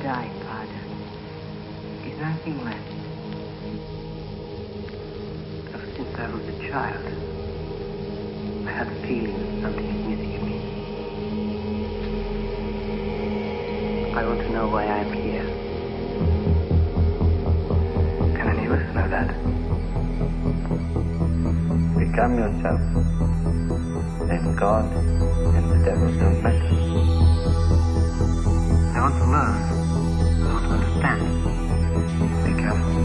die, Father. Is nothing left. Ever since I was a child, I had a feeling that something is missing in me. I want to know why I'm here. Can any of us know that? Become yourself. Then God and the devil don't matter. I want to learn. I want to understand. Be careful.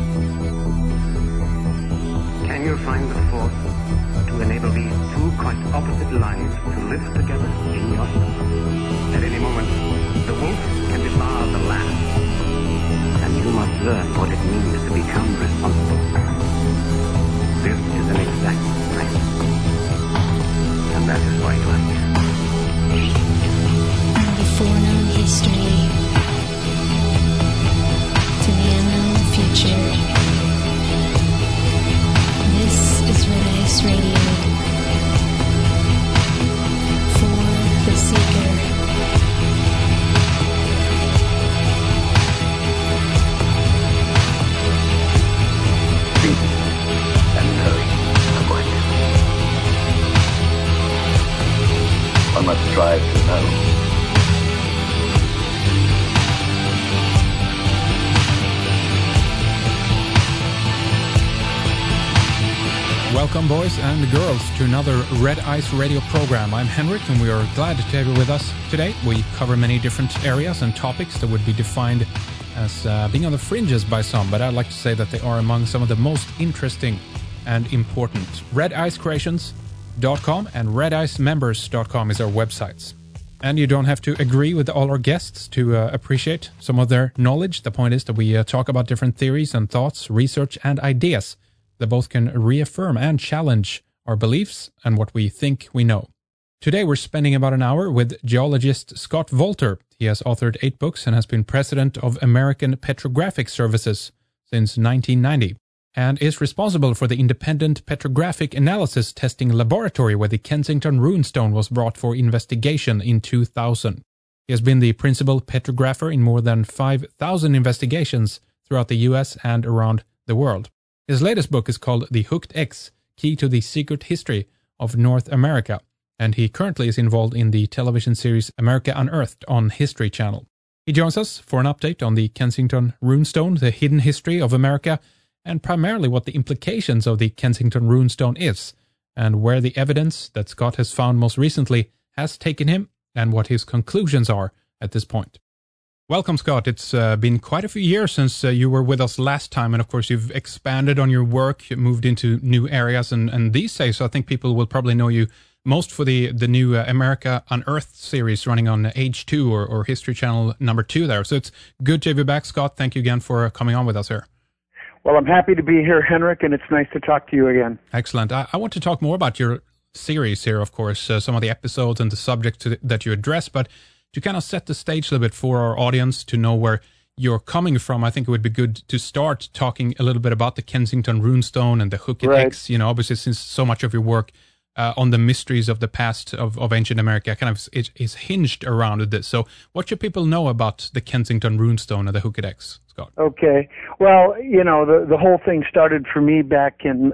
Can you find the force to enable these two quite opposite lives to live together in yourself? At any moment, the wolf can devour the lamb. And you must learn what it means to become responsible. This is an exact science. And that is why you are here. The foreknown history to the unknown future. This is Red Ice Radio. For the Seeker. Think and knowing are what. One must strive to know. Welcome, boys and girls, to another Red Ice Radio program. I'm Henrik, and we are glad to have you with us today. We cover many different areas and topics that would be defined as being on the fringes by some, but I'd like to say that they are among some of the most interesting and important. RedIceCreations.com and RedIceMembers.com is our websites. And you don't have to agree with all our guests to appreciate some of their knowledge. The point is that we talk about different theories and thoughts, research and ideas that both can reaffirm and challenge our beliefs and what we think we know. Today we're spending about an hour with geologist Scott Wolter. He has authored 8 books and has been president of American Petrographic Services since 1990, and is responsible for the independent petrographic analysis testing laboratory where the Kensington runestone was brought for investigation in 2000. He has been the principal petrographer in more than 5,000 investigations throughout the US and around the world. His latest book is called The Hooked X, Key to the Secret History of North America, and he currently is involved in the television series America Unearthed on History Channel. He joins us for an update on the Kensington runestone, the hidden history of America, and primarily what the implications of the Kensington runestone is, and where the evidence that Scott has found most recently has taken him, and what his conclusions are at this point. Welcome, Scott. It's been quite a few years since you were with us last time, and of course you've expanded on your work, you moved into new areas, and these days so I think people will probably know you most for the new America Unearthed series running on H2 or History Channel number 2 there. So it's good to have you back, Scott. Thank you again for coming on with us here. Well, I'm happy to be here, Henrik, and it's nice to talk to you again. Excellent. I want to talk more about your series here, of course, some of the episodes and the subjects that you address, but to kind of set the stage a little bit for our audience to know where you're coming from, I think it would be good to start talking a little bit about the Kensington runestone and the Hooked X. You know, obviously, since so much of your work on the mysteries of the past of ancient America kind of is hinged around this. So what should people know about the Kensington runestone and the Hooked X, Scott? Okay. Well, you know, the whole thing started for me back in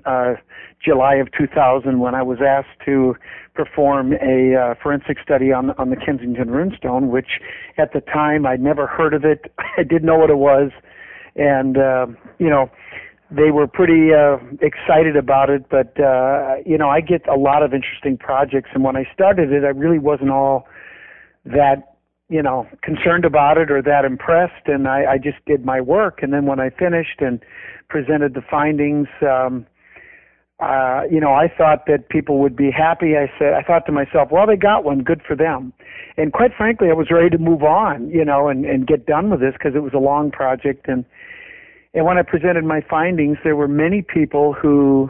July of 2000 when I was asked to perform a forensic study on the Kensington runestone, which at the time I'd never heard of it. I didn't know what it was. And, you know, they were pretty excited about it. But, you know, I get a lot of interesting projects. And when I started it, I really wasn't all that, you know, concerned about it or that impressed. And I just did my work. And then when I finished and presented the findings, you know, I thought that people would be happy. I thought to myself, well, they got one, good for them. And quite frankly, I was ready to move on, you know, and get done with this because it was a long project. And when I presented my findings, there were many people who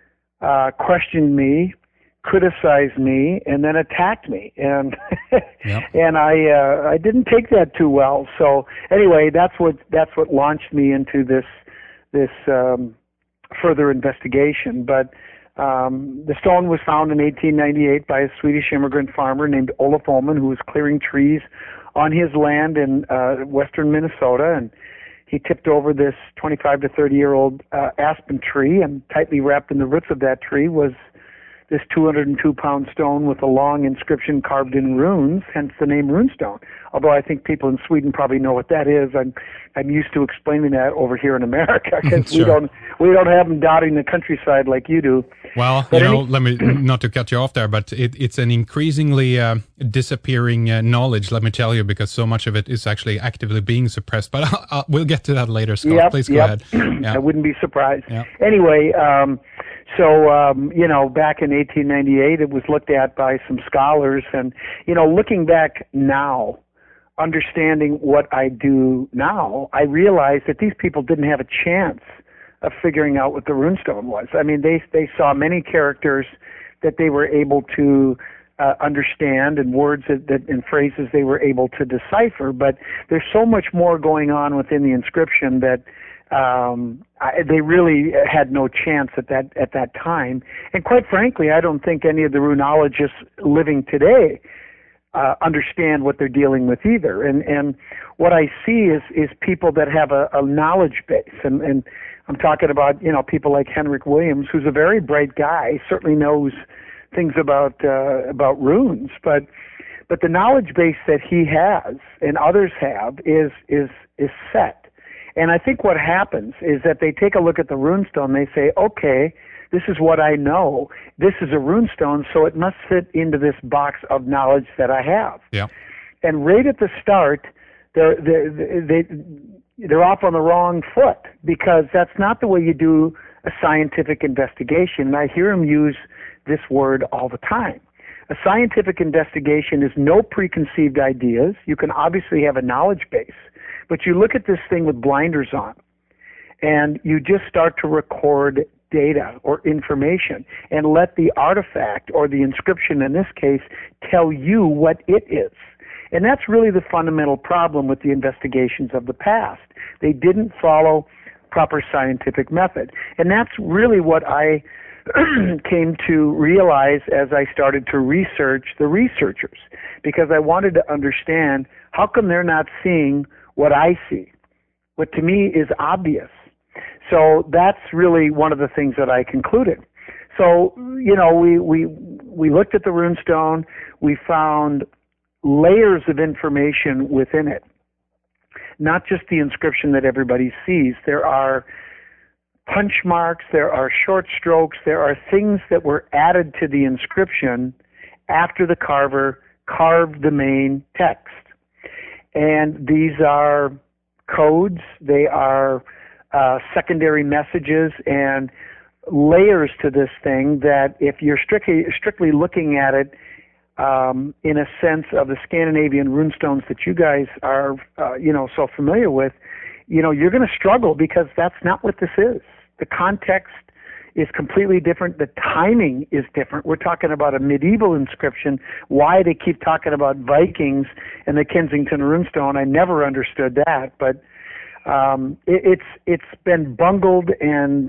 questioned me, criticized me, and then attacked me. And yep. And I didn't take that too well. So anyway, that's what launched me into this further investigation. But The stone was found in 1898 by a Swedish immigrant farmer named Olof Ullman, who was clearing trees on his land in western Minnesota, and he tipped over this 25 to 30-year-old aspen tree, and tightly wrapped in the roots of that tree was this 202-pound stone with a long inscription carved in runes, hence the name runestone. Although I think people in Sweden probably know what that is. I'm used to explaining that over here in America because Sure. we don't have them dotting the countryside like you do. Well, But let me not to cut you off there, but it's an increasingly disappearing knowledge, let me tell you, because so much of it is actually actively being suppressed. But we'll get to that later, Scott. Yep, Please go yep. ahead. Yeah. I wouldn't be surprised. Yeah. Anyway, back in 1898, it was looked at by some scholars, and, looking back now, understanding what I do now, I realized that these people didn't have a chance of figuring out what the runestone was. I mean, they saw many characters that they were able to understand, and words and phrases they were able to decipher, but there's so much more going on within the inscription that they really had no chance at that time. And quite frankly, I don't think any of the runologists living today understand what they're dealing with either. And what I see is people that have a knowledge base, and I'm talking about people like Henrik Williams, who's a very bright guy, certainly knows things about runes, but the knowledge base that he has and others have is set. And I think what happens is that they take a look at the runestone, they say, okay, this is what I know. This is a runestone, so it must fit into this box of knowledge that I have. Yeah. And right at the start, they're off on the wrong foot, because that's not the way you do a scientific investigation. And I hear them use this word all the time. A scientific investigation is no preconceived ideas. You can obviously have a knowledge base, but you look at this thing with blinders on, and you just start to record data or information and let the artifact, or the inscription in this case, tell you what it is. And that's really the fundamental problem with the investigations of the past. They didn't follow proper scientific method. And that's really what I came to realize as I started to research the researchers, because I wanted to understand how come they're not seeing what I see, what to me is obvious. So that's really one of the things that I concluded. So, we looked at the runestone, we found layers of information within it, not just the inscription that everybody sees. There are punch marks, there are short strokes, there are things that were added to the inscription after the carver carved the main text. And these are codes, they are secondary messages and layers to this thing that if you're strictly looking at it in a sense of the Scandinavian runestones that you guys are, so familiar with, you're going to struggle, because that's not what this is. The context is completely different. The timing is different. We're talking about a medieval inscription. Why they keep talking about Vikings and the Kensington runestone, I never understood that. But it's been bungled, and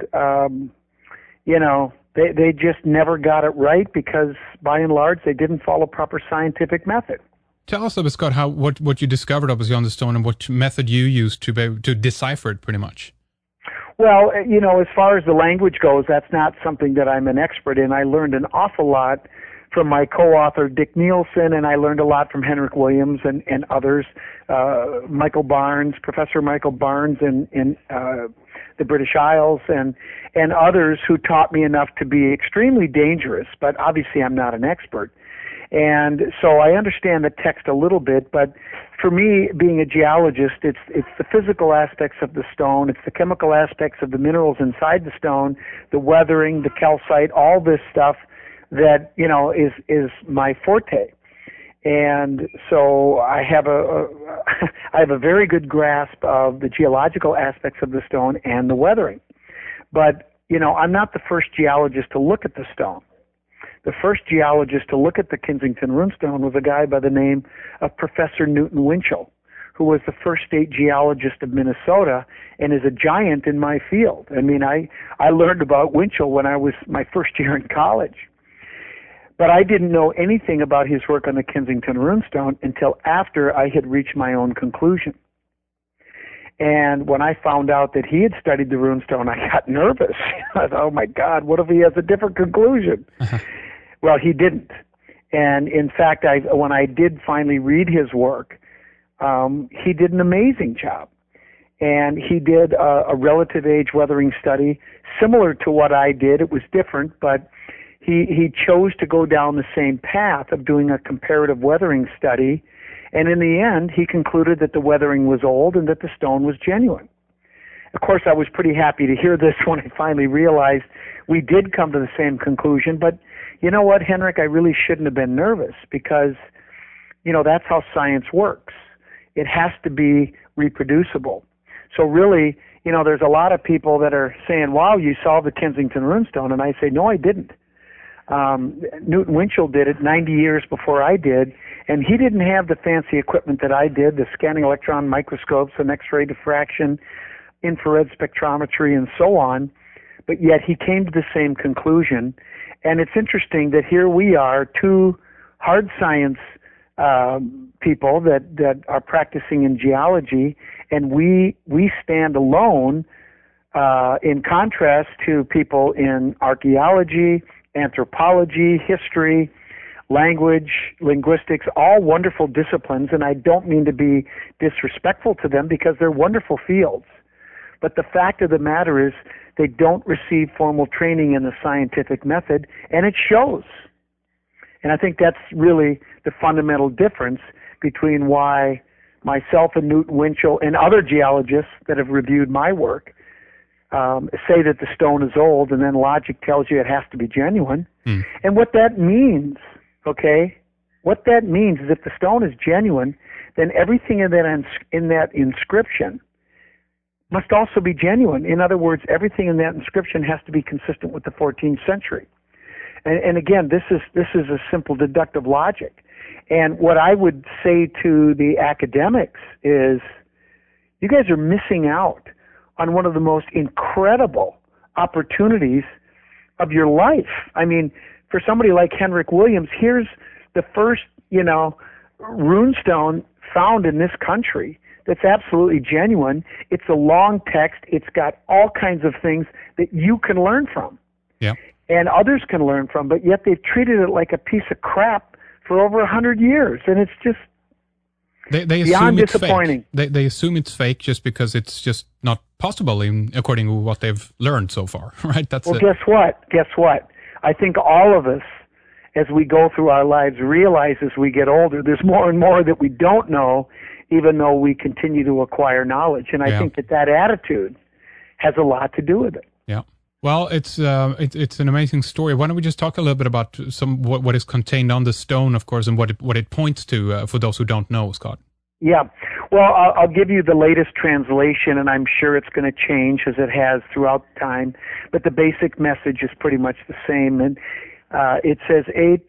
they just never got it right, because by and large they didn't follow proper scientific method. Tell us, Scott, what you discovered obviously on the stone, and what method you used to decipher it, pretty much. Well, as far as the language goes, that's not something that I'm an expert in. I learned an awful lot from my co-author, Dick Nielsen, and I learned a lot from Henrik Williams and others, Michael Barnes, Professor Michael Barnes in the British Isles, and others who taught me enough to be extremely dangerous, but obviously I'm not an expert. And so I understand the text a little bit, but for me, being a geologist, it's the physical aspects of the stone, it's the chemical aspects of the minerals inside the stone, the weathering, the calcite, all this stuff that, is my forte. And so I have a very good grasp of the geological aspects of the stone and the weathering. But, I'm not the first geologist to look at the stone. The first geologist to look at the Kensington runestone was a guy by the name of Professor Newton Winchell, who was the first state geologist of Minnesota and is a giant in my field. I mean, I learned about Winchell when I was my first year in college. But I didn't know anything about his work on the Kensington Runestone until after I had reached my own conclusion. And when I found out that he had studied the runestone, I got nervous. I thought, oh my God, what if he has a different conclusion? Well, he didn't. And in fact, when I did finally read his work, he did an amazing job. And he did a relative age weathering study similar to what I did. It was different, but he chose to go down the same path of doing a comparative weathering study. And in the end, he concluded that the weathering was old and that the stone was genuine. Of course, I was pretty happy to hear this when I finally realized we did come to the same conclusion. But you know what, Henrik, I really shouldn't have been nervous because, you know, that's how science works. It has to be reproducible. So really, you know, there's a lot of people that are saying, wow, you saw the Kensington Runestone. And I say, no, I didn't. Newton Winchell did it 90 years before I did, and he didn't have the fancy equipment that I did, the scanning electron microscopes and X-ray diffraction, infrared spectrometry, and so on, but yet he came to the same conclusion. And it's interesting that here we are, two hard science people that are practicing in geology, and we stand alone in contrast to people in archaeology, anthropology, history, language, linguistics, all wonderful disciplines, and I don't mean to be disrespectful to them because they're wonderful fields. But the fact of the matter is they don't receive formal training in the scientific method, and it shows. And I think that's really the fundamental difference between why myself and Newton Winchell and other geologists that have reviewed my work say that the stone is old, and then logic tells you it has to be genuine. And what that means, okay, what that means is if the stone is genuine, then everything in that inscription must also be genuine. In other words, everything in that inscription has to be consistent with the 14th century. And again, this is a simple deductive logic. And what I would say to the academics is, you guys are missing out on one of the most incredible opportunities of your life. I mean, for somebody like Henrik Williams, here's the first, runestone found in this country that's absolutely genuine. It's a long text. It's got all kinds of things that you can learn from. Yeah. And others can learn from, but yet they've treated it like a piece of crap for over 100 years. And it's just they beyond assume it's disappointing. Fake. They assume it's fake just because it's just not possible according to what they've learned so far, right? That's well, it. Guess what? I think all of us, as we go through our lives, realize as we get older, there's more and more that we don't know, even though we continue to acquire knowledge. And I think that attitude has a lot to do with it. Yeah. Well, it's an amazing story. Why don't we just talk a little bit about what is contained on the stone, of course, and what it points to for those who don't know, Scott. Yeah. Well, I'll give you the latest translation, and I'm sure it's going to change as it has throughout time. But the basic message is pretty much the same. And it says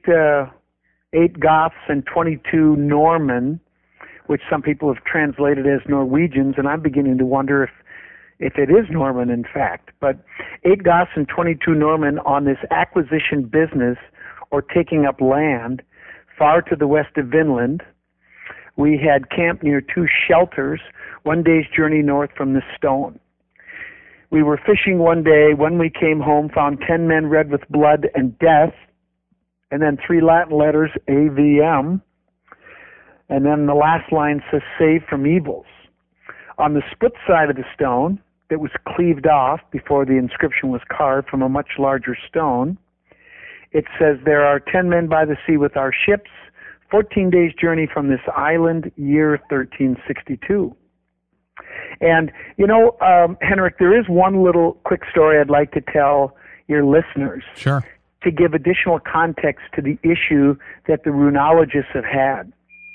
8 Goths and 22 Norman, which some people have translated as Norwegians, and I'm beginning to wonder if it is Norman, in fact. But 8 Goths and 22 Norman on this acquisition business or taking up land far to the west of Vinland. We had camped near 2 shelters, 1 day's journey north from the stone. We were fishing one day. When we came home, found 10 men red with blood and death, and then 3 Latin letters, AVM. And then the last line says, save from evils. On the split side of the stone, that was cleaved off before the inscription was carved from a much larger stone, it says, there are 10 men by the sea with our ships, 14 days' journey from this island, year 1362. And, Henrik, there is one little quick story I'd like to tell your listeners. Sure. To give additional context to the issue that the runologists have had.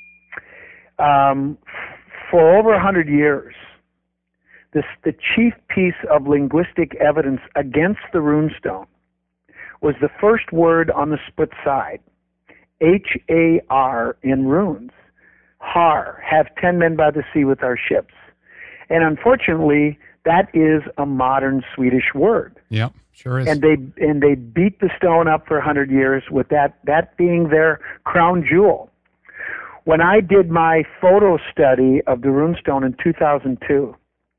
For over 100 years, the chief piece of linguistic evidence against the runestone was the first word on the split side, H-A-R in runes, Har, have 10 men by the sea with our ships. And unfortunately, that is a modern Swedish word. Yeah, sure is. And they beat the stone up for 100 years with that being their crown jewel. When I did my photo study of the runestone in 2002,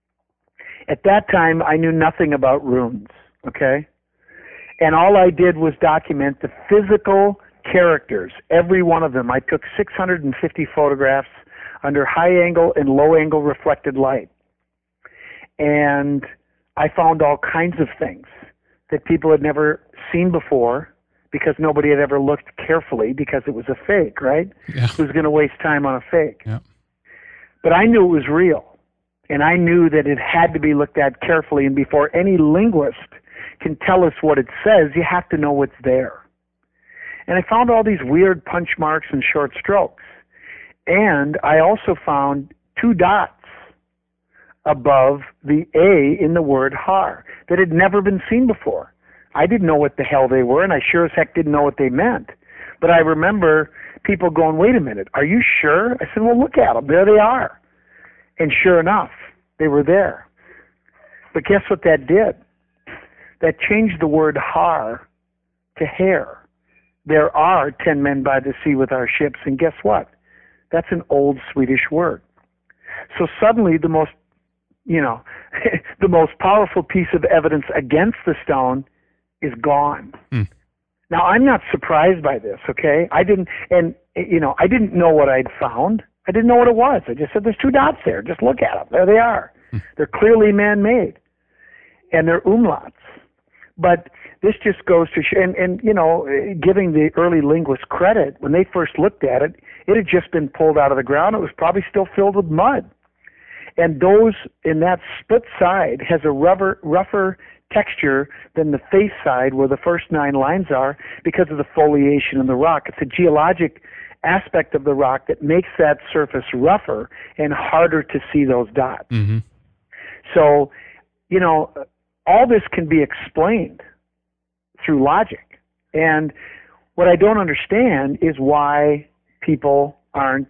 at that time I knew nothing about runes, okay? And all I did was document the physical characters, every one of them. I took 650 photographs under high angle and low angle reflected light. And I found all kinds of things that people had never seen before because nobody had ever looked carefully because it was a fake, right? Yeah. Who's going to waste time on a fake? Yeah. But I knew it was real. And I knew that it had to be looked at carefully. And before any linguist can tell us what it says, you have to know what's there. And I found all these weird punch marks and short strokes. And I also found 2 dots above the A in the word Har that had never been seen before. I didn't know what the hell they were, and I sure as heck didn't know what they meant. But I remember people going, wait a minute, are you sure? I said, well, look at them. There they are. And sure enough, they were there. But guess what that did? That changed the word Har to hair. There are 10 men by the sea with our ships, and guess what? That's an old Swedish word. So suddenly the most the most powerful piece of evidence against the stone is gone. Now, I'm not surprised by this, okay? I didn't know what I'd found. I didn't know what it was. I just said, there's 2 dots there. Just look at them. There they are. They're clearly man-made, and they're umlauts. But this just goes to show, and giving the early linguists credit, when they first looked at it, it had just been pulled out of the ground. It was probably still filled with mud. And those in that split side has a rougher texture than the face side where the first 9 lines are because of the foliation in the rock. It's a geologic aspect of the rock that makes that surface rougher and harder to see those dots. Mm-hmm. So, all this can be explained through logic. And what I don't understand is why people aren't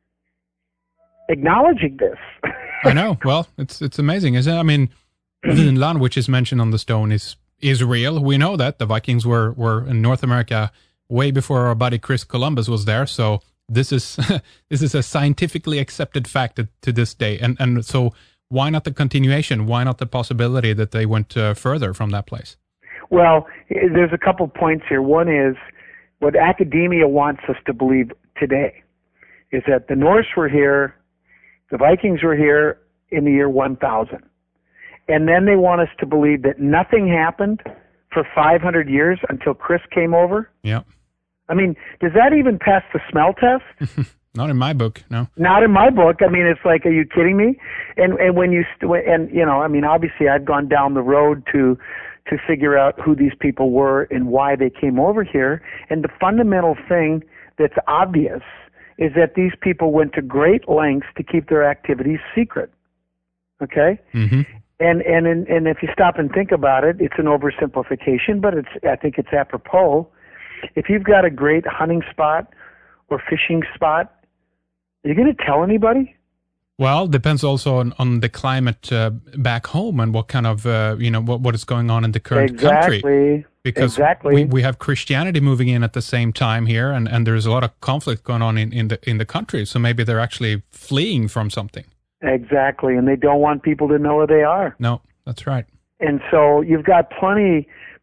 acknowledging this. I know. Well, it's amazing, isn't it? I mean, Vinland, which is mentioned on the stone, is real. We know that the Vikings were in North America way before our buddy Chris Columbus was there. So this is a scientifically accepted fact to this day. And so why not the continuation? Why not the possibility that they went further from that place? Well, there's a couple points here. One is what academia wants us to believe today is that the Norse were here, the Vikings were here in the year 1000. And then they want us to believe that nothing happened for 500 years until Chris came over. Yeah. I mean, does that even pass the smell test? Not in my book, no. Not in my book. I mean, it's like, are you kidding me? And when obviously I've gone down the road to figure out who these people were and why they came over here. And the fundamental thing that's obvious is that these people went to great lengths to keep their activities secret. Okay? Mm-hmm. And if you stop and think about it, it's an oversimplification, but I think it's apropos. If you've got a great hunting spot or fishing spot, are you going to tell anybody? Well, depends also on the climate back home and what kind of, what is going on in the current country. Because we have Christianity moving in at the same time here, and there's a lot of conflict going on in the country. So maybe they're actually fleeing from something. Exactly, and they don't want people to know where they are. No, that's right. And so you've got plenty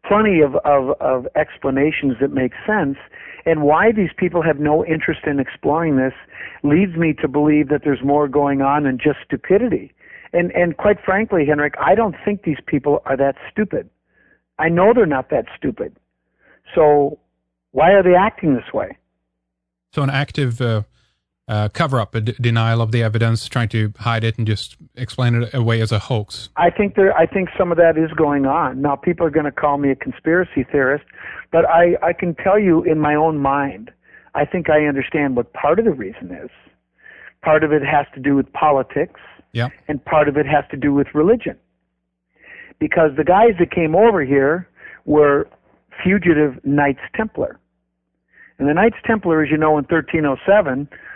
of explanations that make sense. And why these people have no interest in exploring this leads me to believe that there's more going on than just stupidity. And quite frankly, Henrik, I don't think these people are that stupid. I know they're not that stupid. So why are they acting this way? So an active cover-up, a denial of the evidence, trying to hide it and just explain it away as a hoax. I think some of that is going on. Now, people are going to call me a conspiracy theorist, but I can tell you in my own mind, I think I understand what part of the reason is. Part of it has to do with politics, yeah, and part of it has to do with religion. Because the guys that came over here were fugitive Knights Templar. And the Knights Templar, as you know, in 1307,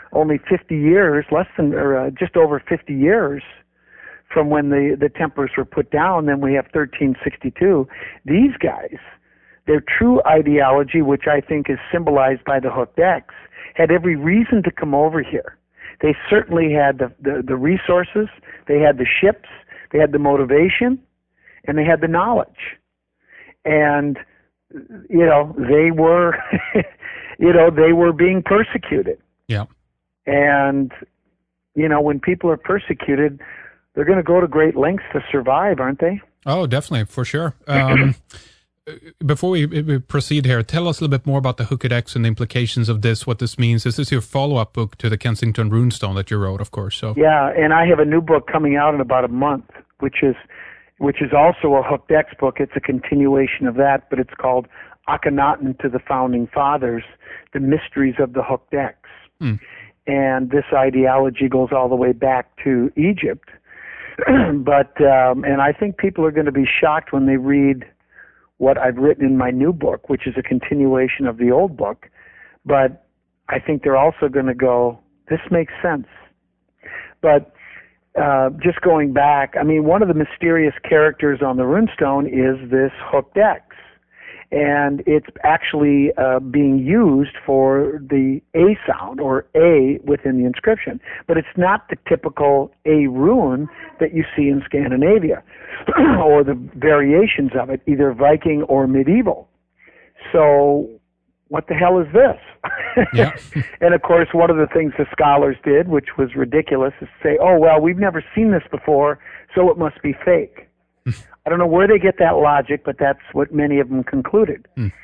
only 50 years, just over 50 years from when the Templars were put down. Then we have 1362. These guys, their true ideology, which I think is symbolized by the hooked X, had every reason to come over here. They certainly had the resources, they had the ships, they had the motivation, and they had the knowledge. And, they were, they were being persecuted. Yeah. And, when people are persecuted, they're going to go to great lengths to survive, aren't they? Oh, definitely, for sure. Before we proceed here, tell us a little bit more about the Hooked X and the implications of this, what this means. This is your follow-up book to the Kensington Runestone that you wrote, of course. So yeah, and I have a new book coming out in about a month, which is also a Hooked X book. It's a continuation of that, but it's called Akhenaten to the Founding Fathers, The Mysteries of the Hooked X. And this ideology goes all the way back to Egypt. But and I think people are going to be shocked when they read what I've written in my new book, which is a continuation of the old book. But I think they're also going to go, this makes sense. But just going back, one of the mysterious characters on the runestone is this hooked X. And it's actually being used for the A sound, or A, within the inscription. But it's not the typical A rune that you see in Scandinavia, or the variations of it, either Viking or medieval. So what the hell is this? Yeah. And of course, one of the things the scholars did, which was ridiculous, is say, oh, well, we've never seen this before, so it must be fake. I don't know where they get that logic, but that's what many of them concluded.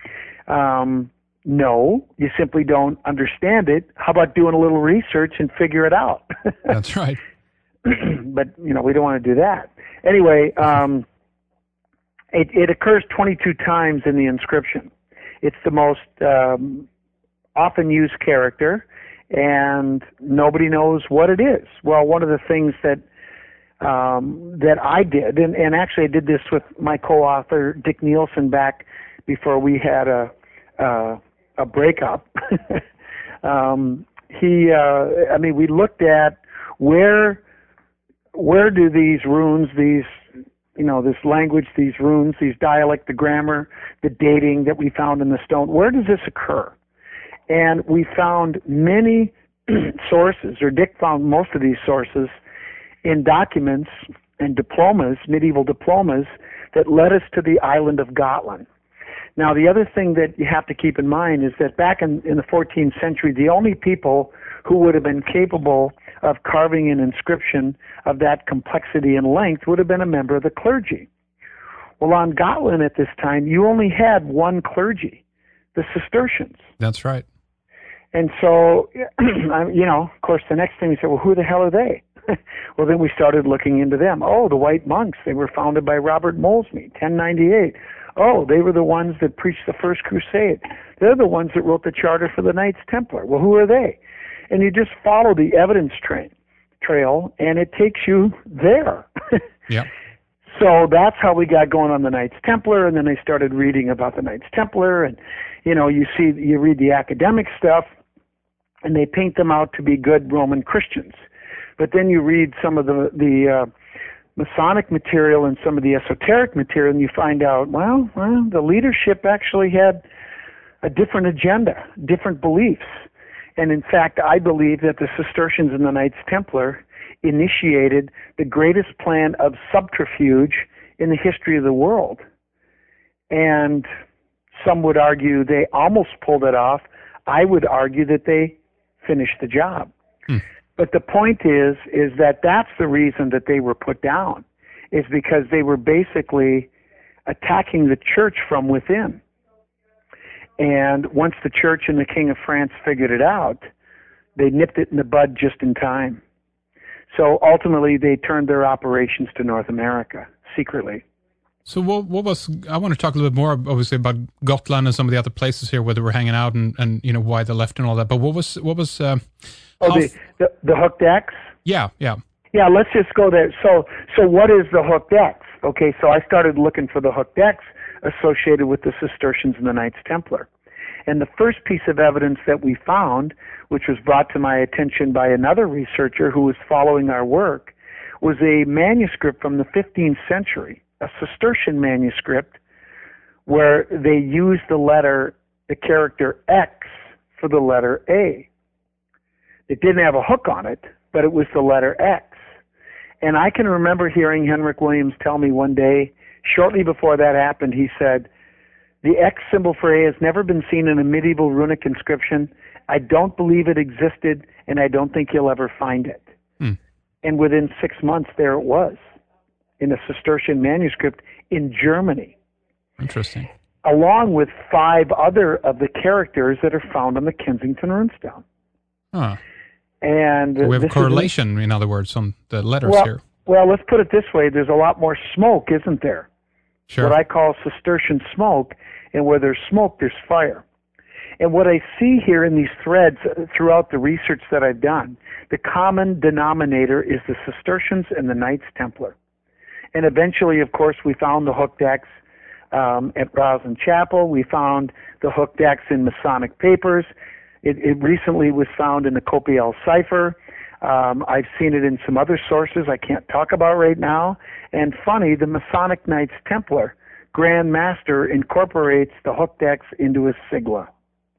No, you simply don't understand it. How about doing a little research and figure it out? That's right. But, we don't want to do that. Anyway, it occurs 22 times in the inscription. It's the most often used character, and nobody knows what it is. Well, one of the things that I did, and actually I did this with my co-author Dick Nielsen back before we had a breakup. We looked at where do these runes, this language, these runes, these dialect, the grammar, the dating that we found in the stone, where does this occur? And we found many sources, or Dick found most of these sources, in documents and diplomas, medieval diplomas, that led us to the island of Gotland. Now, the other thing that you have to keep in mind is that back in the 14th century, the only people who would have been capable of carving an inscription of that complexity and length would have been a member of the clergy. Well, on Gotland at this time, you only had one clergy, the Cistercians. That's right. And so, of course, the next thing we said, well, who the hell are they? Well, then we started looking into them. Oh, the White Monks. They were founded by Robert Molesme, 1098. Oh, they were the ones that preached the First Crusade. They're the ones that wrote the charter for the Knights Templar. Well, who are they? And you just follow the evidence trail, and it takes you there. Yeah. So that's how we got going on the Knights Templar, and then I started reading about the Knights Templar, and you read the academic stuff, and they paint them out to be good Roman Christians. But then you read some of the Masonic material and some of the esoteric material, and you find out, well, the leadership actually had a different agenda, different beliefs. And in fact, I believe that the Cistercians and the Knights Templar initiated the greatest plan of subterfuge in the history of the world. And some would argue they almost pulled it off. I would argue that they finished the job. But the point is that that's the reason that they were put down, is because they were basically attacking the church from within. And once the church and the King of France figured it out, they nipped it in the bud just in time. So ultimately, they turned their operations to North America secretly. So what was, I want to talk a little bit more, obviously, about Gotland and some of the other places here where they were hanging out and why they left and all that. But what was the hooked X? Yeah. Yeah, let's just go there. So what is the hooked X? Okay, so I started looking for the hooked X associated with the Cistercians and the Knights Templar. And the first piece of evidence that we found, which was brought to my attention by another researcher who was following our work, was a manuscript from the 15th century, a Cistercian manuscript, where they used the character X for the letter A. It didn't have a hook on it, but it was the letter X. And I can remember hearing Henrik Williams tell me one day, shortly before that happened, he said, the X symbol for A has never been seen in a medieval runic inscription. I don't believe it existed, and I don't think you'll ever find it. And within 6 months, there it was, in a Cistercian manuscript in Germany. Interesting. Along with 5 other of the characters that are found on the Kensington runestone. Huh. And so we have a correlation, in other words, on the letters here. Well, let's put it this way. There's a lot more smoke, isn't there? Sure. What I call Cistercian smoke, and where there's smoke, there's fire. And what I see here in these threads throughout the research that I've done, the common denominator is the Cistercians and the Knights Templar. And eventually, of course, we found the hooked X at Roslyn Chapel. We found the hooked X in Masonic papers. It recently was found in the Copiel cipher. I've seen it in some other sources I can't talk about right now. And funny, the Masonic Knights Templar Grand Master incorporates the hooked X into his sigla.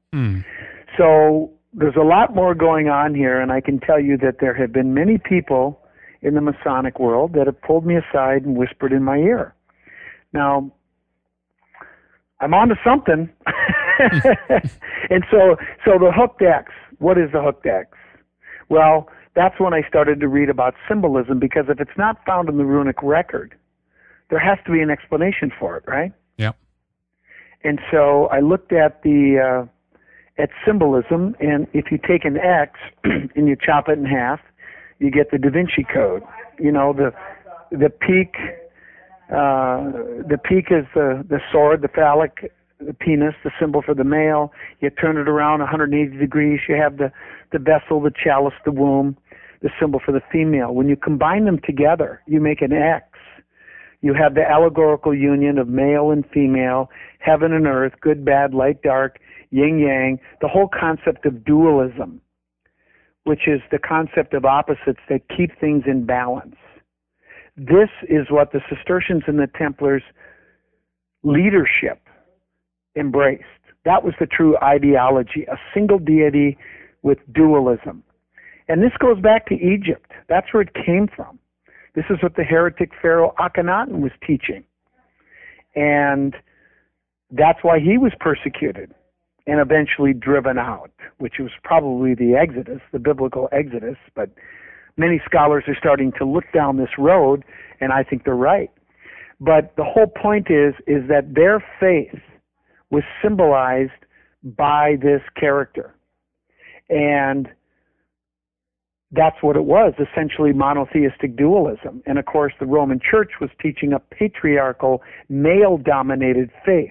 So there's a lot more going on here, and I can tell you that there have been many people in the Masonic world that have pulled me aside and whispered in my ear. Now, I'm on to something. And so the hooked X, what is the hooked X? Well, that's when I started to read about symbolism, because if it's not found in the runic record, there has to be an explanation for it, right? Yeah. And so I looked at at symbolism, and if you take an X and you chop it in half, you get the Da Vinci Code. You know, the peak. The peak is the sword, the phallic, the penis, the symbol for the male. You turn it around 180 degrees. You have the vessel, the chalice, the womb, the symbol for the female. When you combine them together, you make an X. You have the allegorical union of male and female, heaven and earth, good, bad, light, dark, yin, yang, the whole concept of dualism, which is the concept of opposites that keep things in balance. This is what the Cistercians and the Templars' leadership embraced. That was the true ideology, a single deity with dualism. And this goes back to Egypt. That's where it came from. This is what the heretic pharaoh Akhenaten was teaching. And that's why he was persecuted and eventually driven out, which was probably the Exodus, the biblical Exodus. But many scholars are starting to look down this road, and I think they're right. But the whole point is that their faith was symbolized by this character. And that's what it was, essentially monotheistic dualism. And of course, the Roman Church was teaching a patriarchal, male-dominated faith.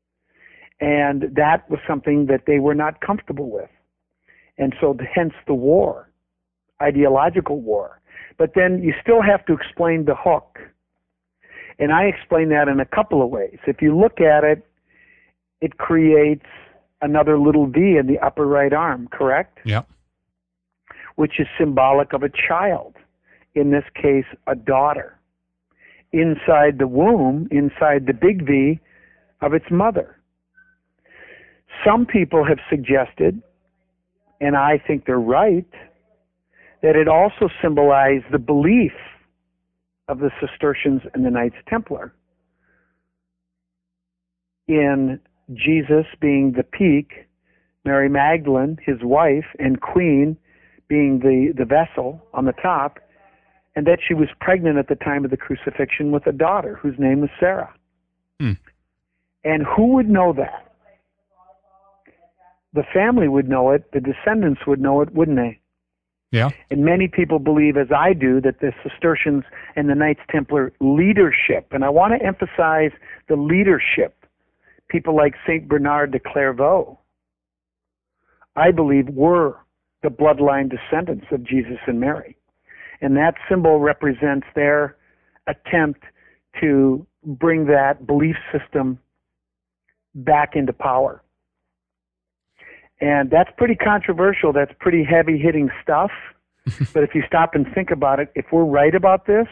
And that was something that they were not comfortable with. And so hence the war, ideological war. But then you still have to explain the hook. And I explain that in a couple of ways. If you look at it, it creates another little V in the upper right arm, correct? Yeah. Which is symbolic of a child, in this case, a daughter, inside the womb, inside the big V of its mother. Some people have suggested, and I think they're right, that it also symbolized the belief of the Cistercians and the Knights Templar in Jesus being the peak, Mary Magdalene, his wife, and Queen being the vessel on the top, and that she was pregnant at the time of the crucifixion with a daughter whose name was Sarah. And who would know that? The family would know it, the descendants would know it, wouldn't they? Yeah. And many people believe, as I do, that the Cistercians and the Knights Templar leadership, and I want to emphasize the leadership, people like St. Bernard de Clairvaux, I believe were the bloodline descendants of Jesus and Mary. And that symbol represents their attempt to bring that belief system back into power. And that's pretty controversial. That's pretty heavy-hitting stuff. But if you stop and think about it, if we're right about this,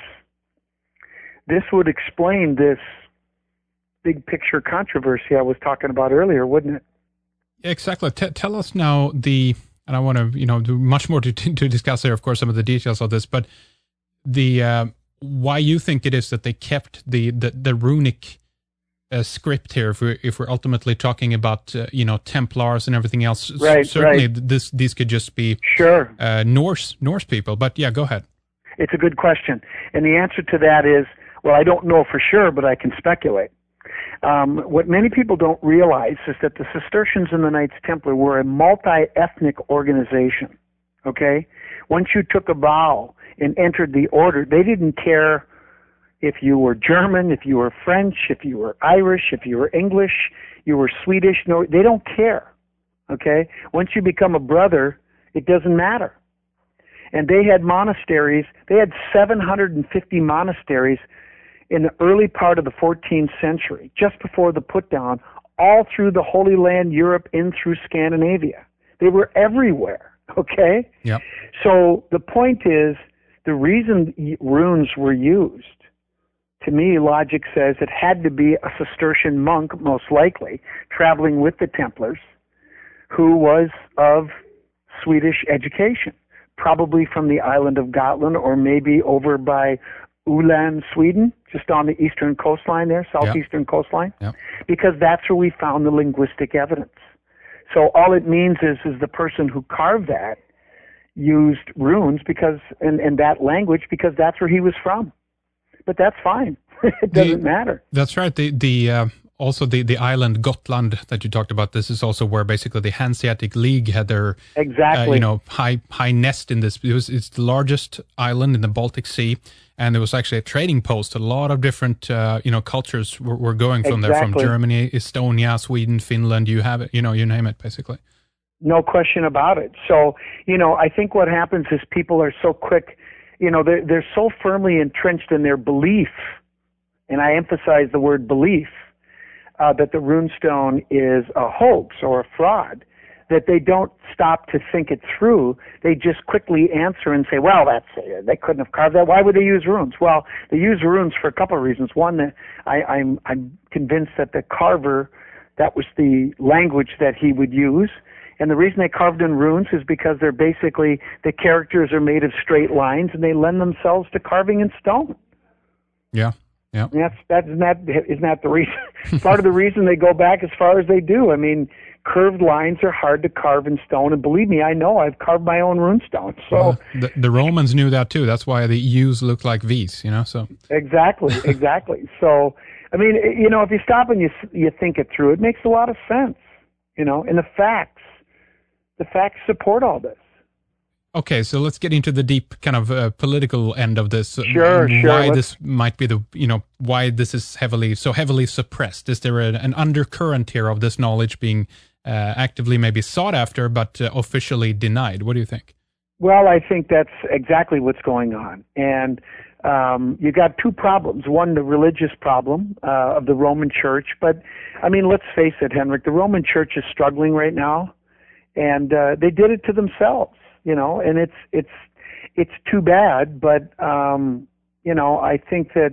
this would explain this big picture controversy I was talking about earlier, wouldn't it? Exactly. Tell us now and I want to, do much more to discuss here, of course, some of the details of this, but the why you think it is that they kept the runic script here, if we're ultimately talking about Templars and everything else. Right, certainly right. These could just be sure Norse people, but yeah, go ahead. It's a good question, and the answer to that is, well, I don't know for sure, but I can speculate. What many people don't realize is that the Cistercians and the Knights Templar were a multi-ethnic organization. Okay, once you took a vow and entered the order, they didn't care if you were German, if you were French, if you were Irish, if you were English, you were Swedish. No, they don't care. Okay? Once you become a brother, it doesn't matter. And they had monasteries. They had 750 monasteries in the early part of the 14th century, just before the put-down, all through the Holy Land, Europe, in through Scandinavia. They were everywhere. Okay? Yep. So the point is, the reason runes were used, to me, logic says it had to be a Cistercian monk, most likely, traveling with the Templars, who was of Swedish education, probably from the island of Gotland or maybe over by Öland, Sweden, just on the eastern coastline there, southeastern coastline, because that's where we found the linguistic evidence. So all it means is the person who carved that used runes because in that language because that's where he was from. But that's fine. It doesn't matter. That's right. Also the island Gotland that you talked about. This is also where basically the Hanseatic League had their high nest in this. It's the largest island in the Baltic Sea, and there was actually a trading post. A lot of different cultures were going from there, from Germany, Estonia, Sweden, Finland. You have it. You name it, basically. No question about it. So I think what happens is people are so quick. They're so firmly entrenched in their belief, and I emphasize the word belief, that the runestone is a hoax or a fraud, that they don't stop to think it through. They just quickly answer and say, well, they couldn't have carved that. Why would they use runes? Well, they use runes for a couple of reasons. One, I'm convinced that the carver, that was the language that he would use. And the reason they carved in runes is because they're basically, the characters are made of straight lines and they lend themselves to carving in stone. Yeah. Yeah. Isn't that the reason? Part of the reason they go back as far as they do. I mean, curved lines are hard to carve in stone, and believe me, I know. I've carved my own runestone. So the Romans knew that too. That's why the U's look like V's. So exactly. So I mean, if you stop and you think it through, it makes a lot of sense. And the facts support all this. Okay, so let's get into the deep kind of political end of this. Sure. Why this might be why this is so heavily suppressed. Is there an undercurrent here of this knowledge being actively maybe sought after, but officially denied? What do you think? Well, I think that's exactly what's going on. And you got two problems. One, the religious problem of the Roman Church. But, I mean, let's face it, Henrik, the Roman Church is struggling right now. And they did it to themselves. And it's too bad, but I think that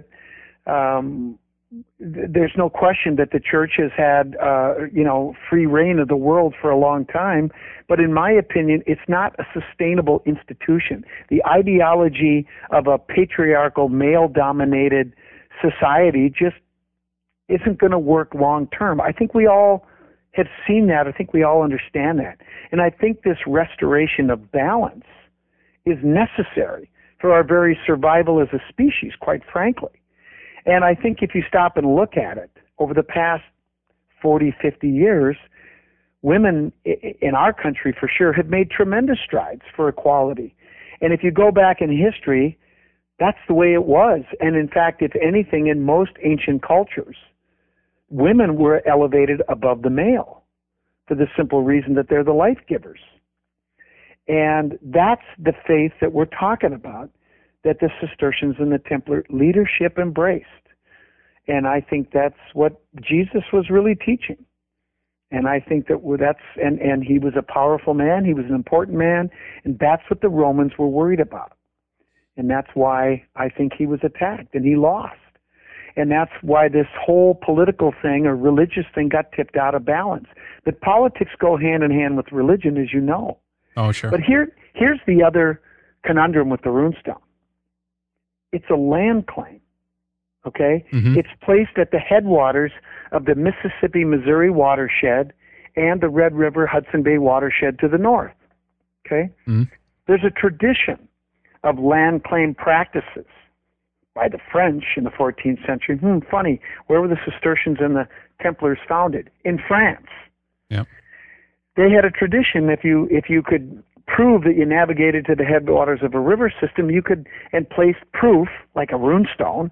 there's no question that the church has had free reign of the world for a long time, but in my opinion, it's not a sustainable institution. The ideology of a patriarchal, male-dominated society just isn't going to work long term. I think we all have seen that. I think we all understand that. And I think this restoration of balance is necessary for our very survival as a species, quite frankly. And I think if you stop and look at it, over the past 40, 50 years, women in our country, for sure, have made tremendous strides for equality. And if you go back in history, that's the way it was. And in fact, if anything, in most ancient cultures, women were elevated above the male for the simple reason that they're the life givers. And that's the faith that we're talking about, that the Cistercians and the Templar leadership embraced. And I think that's what Jesus was really teaching. And I think and he was a powerful man, he was an important man, and that's what the Romans were worried about. And that's why I think he was attacked, and he lost. And that's why this whole political thing or religious thing got tipped out of balance. But politics go hand in hand with religion, as you know. Oh, sure. But here's the other conundrum with the runestone. It's a land claim, okay? Mm-hmm. It's placed at the headwaters of the Mississippi-Missouri watershed and the Red River Hudson Bay watershed to the north, okay? Mm-hmm. There's a tradition of land claim practices by the French in the 14th century. Funny, where were the Cistercians and the Templars founded? In France. Yeah. They had a tradition, if you could prove that you navigated to the headwaters of a river system, you could, and place proof, like a runestone,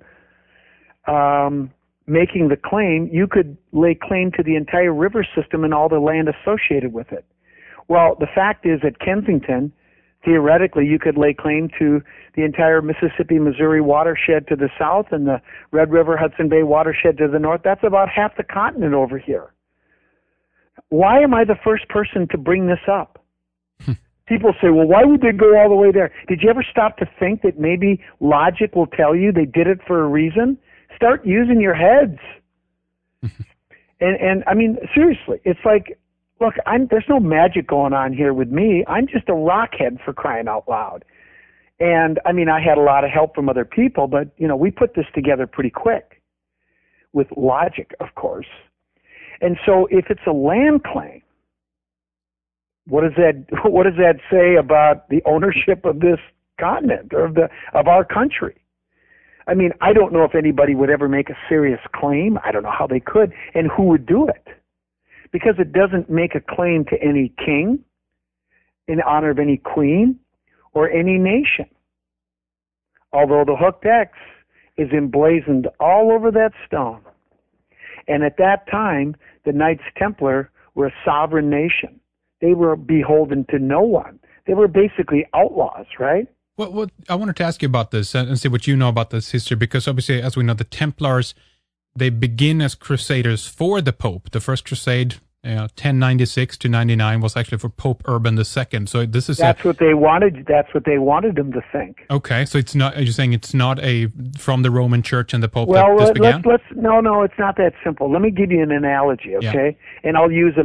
making the claim, you could lay claim to the entire river system and all the land associated with it. Well, the fact is, at Kensington, theoretically, you could lay claim to the entire Mississippi-Missouri watershed to the south and the Red River Hudson Bay watershed to the north. That's about half the continent over here. Why am I the first person to bring this up? People say, well, why would they go all the way there? Did you ever stop to think that maybe logic will tell you they did it for a reason? Start using your heads. and I mean, seriously, it's like, look, there's no magic going on here with me. I'm just a rockhead, for crying out loud. And, I mean, I had a lot of help from other people, but, we put this together pretty quick with logic, of course. And so if it's a land claim, what does that say about the ownership of this continent or of our country? I mean, I don't know if anybody would ever make a serious claim. I don't know how they could, and who would do it. Because it doesn't make a claim to any king, in honor of any queen, or any nation. Although the hooked X is emblazoned all over that stone. And at that time, the Knights Templar were a sovereign nation. They were beholden to no one. They were basically outlaws, right? Well, I wanted to ask you about this and see what you know about this history, because obviously, as we know, the Templars, they begin as crusaders for the Pope. The first crusade, 1096 to 99, was actually for Pope Urban II. So that's what they wanted. That's what they wanted them to think. Okay, so it's not. Are you saying it's not from the Roman Church and the Pope well, that this began? No, it's not that simple. Let me give you an analogy, okay? Yeah. And I'll use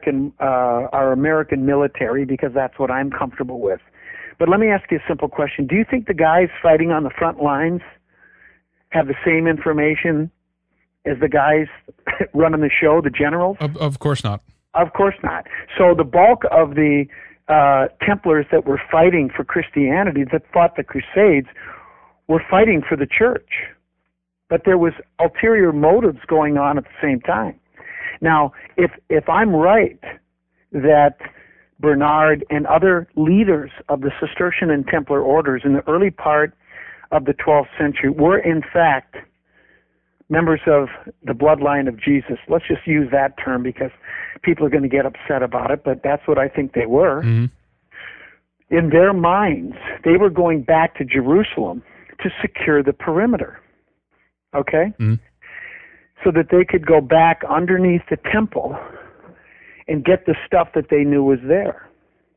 our American military because that's what I'm comfortable with. But let me ask you a simple question. Do you think the guys fighting on the front lines have the same information as the guys running the show, the generals? Of course not. Of course not. So the bulk of the Templars that were fighting for Christianity, that fought the Crusades, were fighting for the church. But there was ulterior motives going on at the same time. Now, if I'm right that Bernard and other leaders of the Cistercian and Templar orders in the early part of the 12th century were in fact members of the bloodline of Jesus. Let's just use that term because people are going to get upset about it, but that's what I think they were. Mm-hmm. In their minds, they were going back to Jerusalem to secure the perimeter, okay? Mm-hmm. So that they could go back underneath the temple and get the stuff that they knew was there.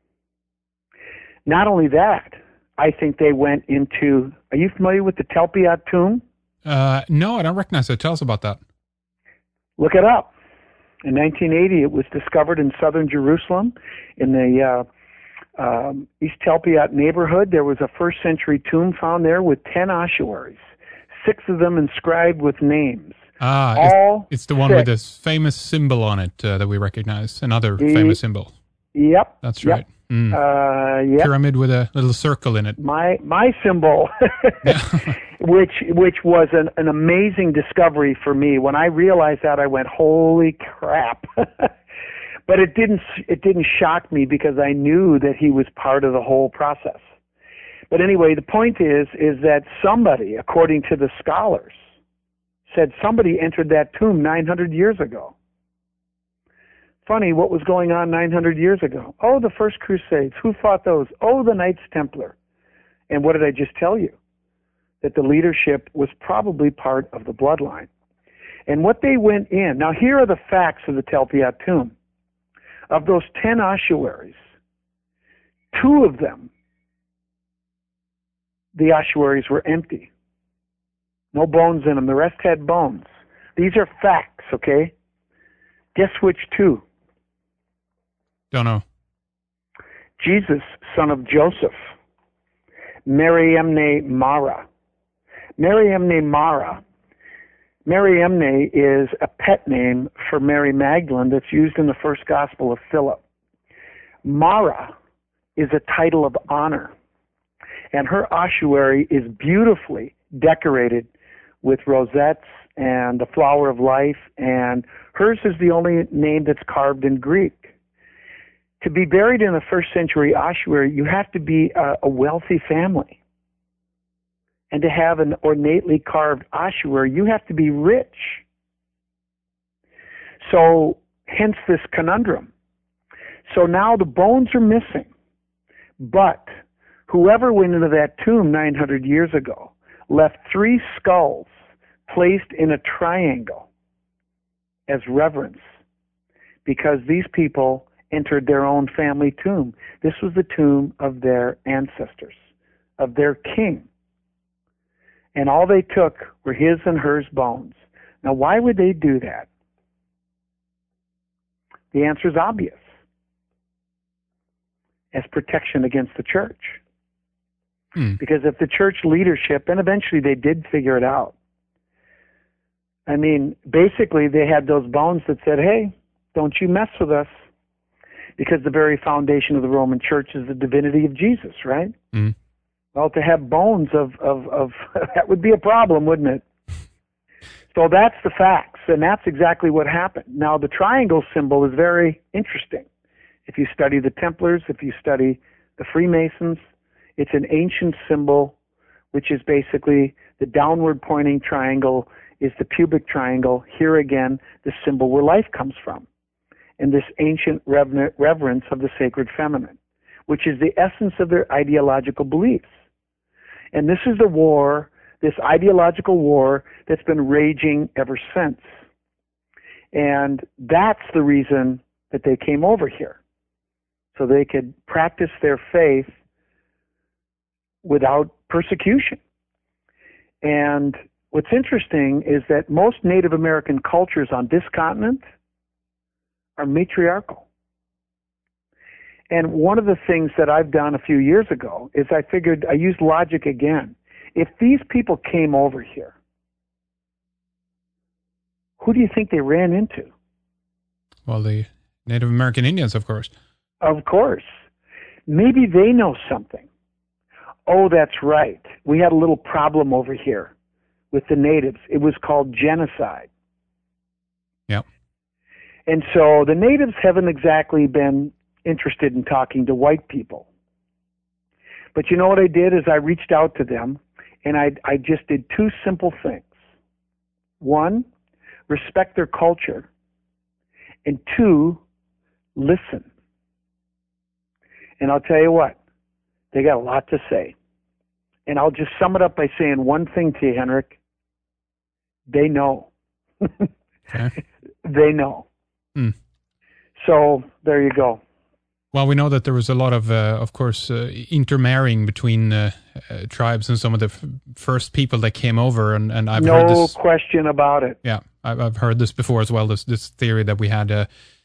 Not only that, I think they went into, are you familiar with the Talpiot tomb? No, I don't recognize it. Tell us about that. Look it up. In 1980, it was discovered in southern Jerusalem in the East Talpiot neighborhood. There was a first-century tomb found there with 10 ossuaries, 6 of them inscribed with names. It's the one with this famous symbol on it that we recognize, another famous symbol. Yep. That's right. Yep. Yep. Pyramid with a little circle in it. My symbol, which was an amazing discovery for me. When I realized that, I went, holy crap. But it didn't shock me because I knew that he was part of the whole process. But anyway, the point is that somebody, according to the scholars, said somebody entered that tomb 900 years ago. Funny, what was going on 900 years ago? Oh, the First Crusades. Who fought those? Oh, the Knights Templar. And what did I just tell you? That the leadership was probably part of the bloodline. And what they went in, now here are the facts of the Talpiot tomb. Of those 10 ossuaries, 2 of them, the ossuaries were empty. No bones in them. The rest had bones. These are facts, okay? Guess which 2? Don't know. Jesus, son of Joseph. Mariamne Mara. Mariamne Mara. Mariamne is a pet name for Mary Magdalene that's used in the first gospel of Philip. Mara is a title of honor, and her ossuary is beautifully decorated with rosettes and the flower of life, and hers is the only name that's carved in Greek. To be buried in a first century ossuary, you have to be a wealthy family. And to have an ornately carved ossuary, you have to be rich. So, hence this conundrum. So now the bones are missing. But whoever went into that tomb 900 years ago left 3 skulls placed in a triangle as reverence, because these people entered their own family tomb. This was the tomb of their ancestors, of their king. And all they took were his and hers bones. Now, why would they do that? The answer is obvious. As protection against the church. Because if the church leadership, and eventually they did figure it out, I mean, basically they had those bones that said, hey, don't you mess with us. Because the very foundation of the Roman church is the divinity of Jesus, right? Well, to have bones of that would be a problem, wouldn't it? So that's the facts, and that's exactly what happened. Now, the triangle symbol is very interesting. If you study the Templars, if you study the Freemasons, it's an ancient symbol, which is basically the downward pointing triangle is the pubic triangle. Here again, the symbol where life comes from, and this ancient reverence of the sacred feminine, which is the essence of their ideological beliefs. And this is the war, this ideological war that's been raging ever since. And that's the reason that they came over here, so they could practice their faith without persecution. And what's interesting is that most Native American cultures on this continent are matriarchal. And one of the things that I've done a few years ago is I figured, I used logic again. If these people came over here, who do you think they ran into? Well, the Native American Indians, of course. Of course. Maybe they know something. Oh, that's right. We had a little problem over here with the natives. It was called genocide. Yep. And so the natives haven't exactly been interested in talking to white people. But you know what I did is I reached out to them, and I just did 2 simple things. 1, respect their culture, and 2, listen. And I'll tell you what, they got a lot to say. And I'll just sum it up by saying one thing to you, Henrik. They know. Okay. They know. So there you go. Well, we know that there was a lot of course, intermarrying between tribes and some of the first people that came over, and I've heard this. No question about it. Yeah, I've heard this before as well. This theory that we had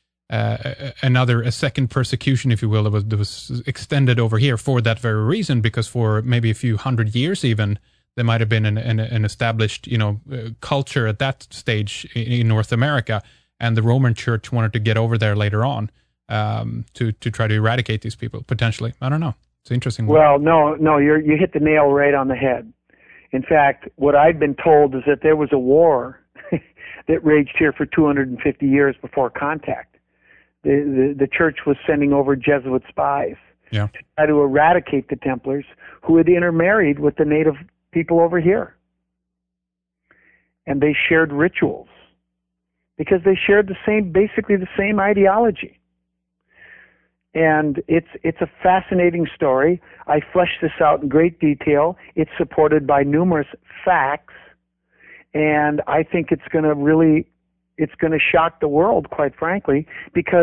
a second persecution, if you will, that was extended over here for that very reason, because for maybe a few hundred years even, there might have been an established culture at that stage in North America, and the Roman Church wanted to get over there later on. To try to eradicate these people, potentially. I don't know. It's interesting. Well, no, you hit the nail right on the head. In fact, what I'd been told is that there was a war that raged here for 250 years before contact. The church was sending over Jesuit spies to try to eradicate the Templars, who had intermarried with the native people over here. And they shared rituals because they shared basically the same ideology. And it's a fascinating story. I fleshed this out in great detail. It's supported by numerous facts, and I think it's going to shock the world, quite frankly, because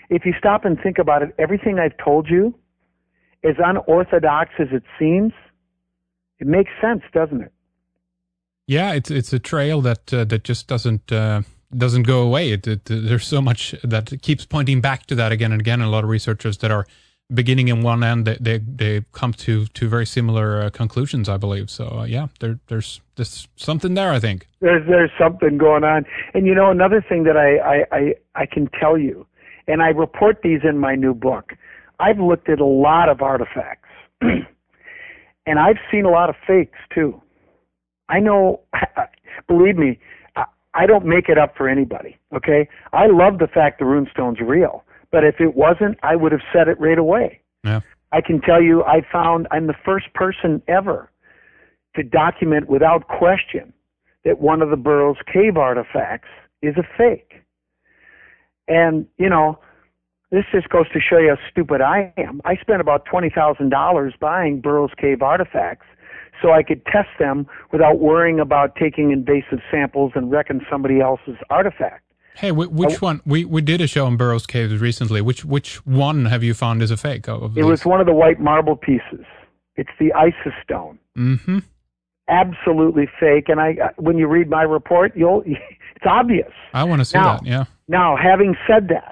if you stop and think about it, everything I've told you, as unorthodox as it seems, it makes sense, doesn't it? Yeah, it's a trail that just doesn't go away. There's so much that keeps pointing back to that again and again. And a lot of researchers that are beginning in one end, they come to very similar conclusions, I believe. So yeah, there's something there, I think. There's something going on. And you know, another thing that I can tell you, and I report these in my new book, I've looked at a lot of artifacts, and I've seen a lot of fakes too. I know, believe me, I don't make it up for anybody, okay? I love the fact the runestone's real, but if it wasn't, I would have said it right away. Yeah. I can tell you I'm the first person ever to document without question that one of the Burroughs Cave artifacts is a fake. And, you know, this just goes to show you how stupid I am. I spent about $20,000 buying Burroughs Cave artifacts so I could test them without worrying about taking invasive samples and wrecking somebody else's artifact. Hey, which one? We did a show on Burroughs Caves recently. Which one have you found is a fake? It was one of the white marble pieces. It's the Isis stone. Mm-hmm. Absolutely fake. And when you read my report, it's obvious. I want to see that, yeah. Now, having said that,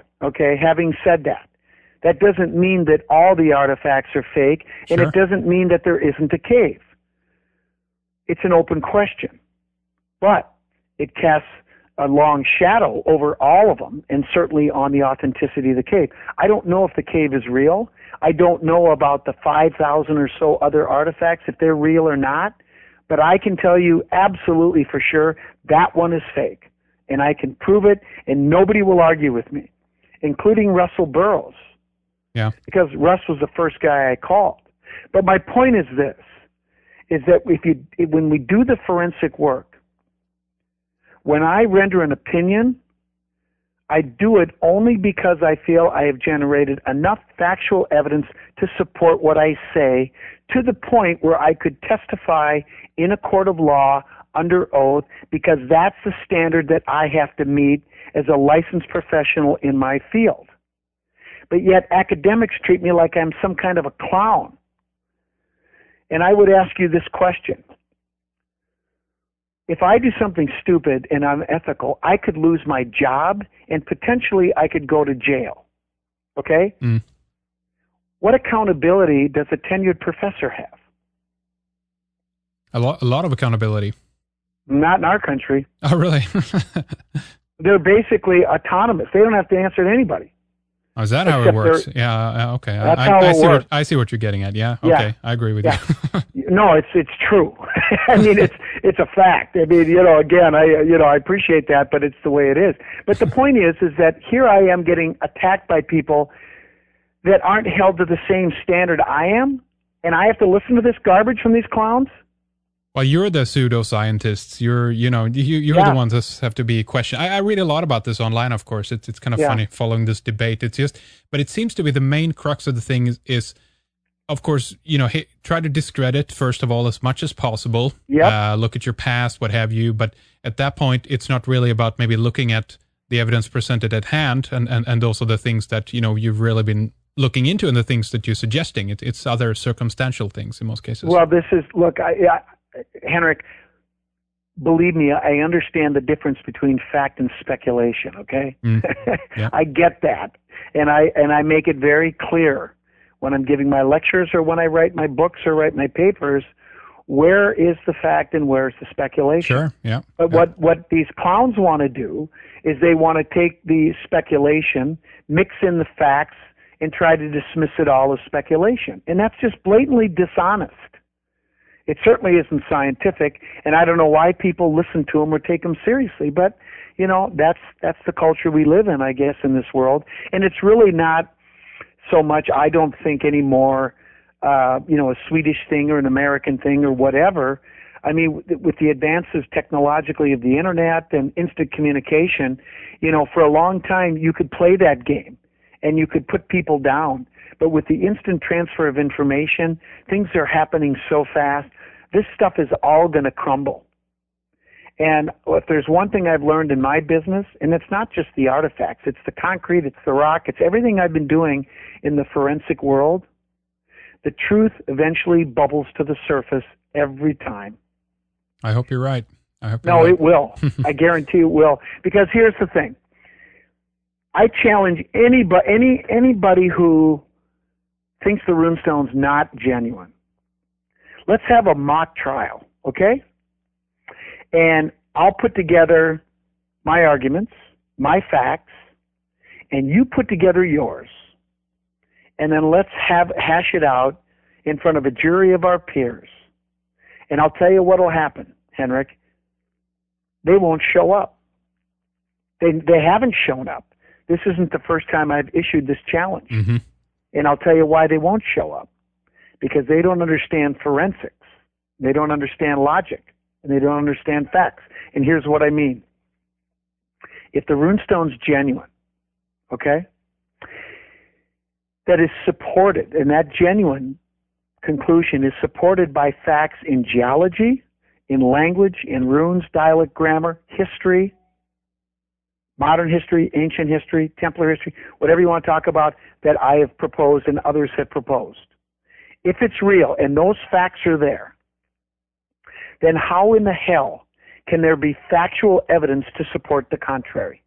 that doesn't mean that all the artifacts are fake, and Sure. it doesn't mean that there isn't a cave. It's an open question. But it casts a long shadow over all of them, and certainly on the authenticity of the cave. I don't know if the cave is real. I don't know about the 5,000 or so other artifacts, if they're real or not. But I can tell you absolutely for sure that one is fake. And I can prove it, and nobody will argue with me, including Russell Burroughs. Yeah. Because Russ was the first guy I called. But my point is this, is that when we do the forensic work, when I render an opinion, I do it only because I feel I have generated enough factual evidence to support what I say, to the point where I could testify in a court of law under oath, because that's the standard that I have to meet as a licensed professional in my field. But yet academics treat me like I'm some kind of a clown. And I would ask you this question. If I do something stupid and unethical, I could lose my job and potentially I could go to jail. Okay? Mm. What accountability does a tenured professor have? A lot of accountability. Not in our country. Oh, really? They're basically autonomous. They don't have to answer to anybody. Oh, is that how it works? Yeah. Okay. That's how it works. I see what you're getting at. Yeah. Okay. Yeah. I agree with Yeah. you. No, it's true. I mean, it's a fact. I mean, again, I appreciate that, but it's the way it is. But the point is that here I am getting attacked by people that aren't held to the same standard I am, and I have to listen to this garbage from these clowns. Well, you're the pseudoscientists. You're the ones that have to be questioned. I read a lot about this online, of course. It's kind of funny following this debate. But it seems to be the main crux of the thing is of course, try to discredit, first of all, as much as possible. Yep. Look at your past, what have you. But at that point, it's not really about maybe looking at the evidence presented at hand and also the things that, you've really been looking into and the things that you're suggesting. It's other circumstantial things in most cases. Well, Henrik, believe me, I understand the difference between fact and speculation, okay? Yeah. I get that. And I make it very clear when I'm giving my lectures or when I write my books or write my papers, where is the fact and where's the speculation? Sure, yeah. But what these clowns want to do is they want to take the speculation, mix in the facts, and try to dismiss it all as speculation. And that's just blatantly dishonest. It certainly isn't scientific, and I don't know why people listen to them or take them seriously. But, that's the culture we live in, I guess, in this world. And it's really not so much, I don't think, anymore, a Swedish thing or an American thing or whatever. I mean, with the advances technologically of the internet and instant communication, for a long time you could play that game and you could put people down. But with the instant transfer of information, things are happening so fast. This stuff is all going to crumble. And if there's one thing I've learned in my business, and it's not just the artifacts, it's the concrete, it's the rock, it's everything I've been doing in the forensic world, the truth eventually bubbles to the surface every time. I hope you're right. It will. I guarantee it will. Because here's the thing. I challenge anybody who thinks the runestone's not genuine. Let's have a mock trial, okay? And I'll put together my arguments, my facts, and you put together yours. And then let's hash it out in front of a jury of our peers. And I'll tell you what will happen, Henrik. They won't show up. They haven't shown up. This isn't the first time I've issued this challenge. Mm-hmm. And I'll tell you why they won't show up. Because they don't understand forensics. They don't understand logic. And they don't understand facts. And here's what I mean. If the runestone's genuine, okay, that is supported, and that genuine conclusion is supported by facts in geology, in language, in runes, dialect, grammar, history, modern history, ancient history, Templar history, whatever you want to talk about that I have proposed and others have proposed. If it's real and those facts are there, then how in the hell can there be factual evidence to support the contrary?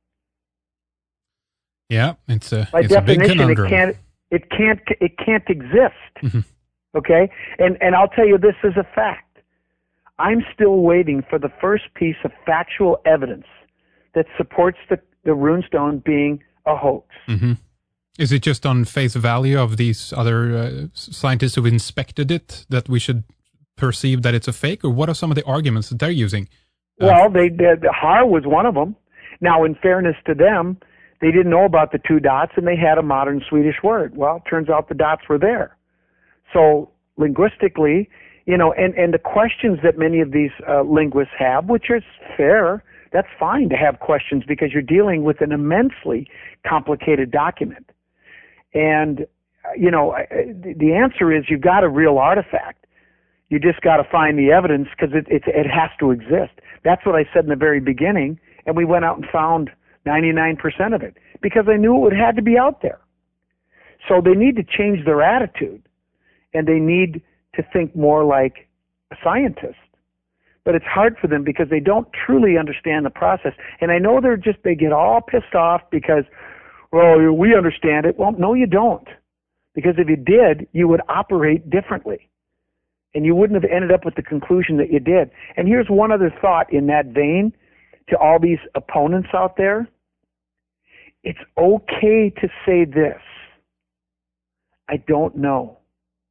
Yeah, it's a by definition, a big conundrum. It can't exist. Mm-hmm. Okay? And I'll tell you this as a fact. I'm still waiting for the first piece of factual evidence that supports the runestone being a hoax. Mm-hmm. Is it just on face value of these other scientists who've inspected it that we should perceive that it's a fake, or what are some of the arguments that they're using? Well, Har was one of them. Now, in fairness to them, they didn't know about the 2 dots, and they had a modern Swedish word. Well, it turns out the dots were there. So linguistically, and the questions that many of these linguists have, which is fair, that's fine to have questions because you're dealing with an immensely complicated document. And, the answer is you've got a real artifact. You just got to find the evidence because it has to exist. That's what I said in the very beginning, and we went out and found 99% of it because I knew it had to be out there. So they need to change their attitude, and they need to think more like a scientist. But it's hard for them because they don't truly understand the process. And I know they get all pissed off because, well, we understand it. Well, no, you don't. Because if you did, you would operate differently. And you wouldn't have ended up with the conclusion that you did. And here's one other thought in that vein to all these opponents out there. It's okay to say this. I don't know.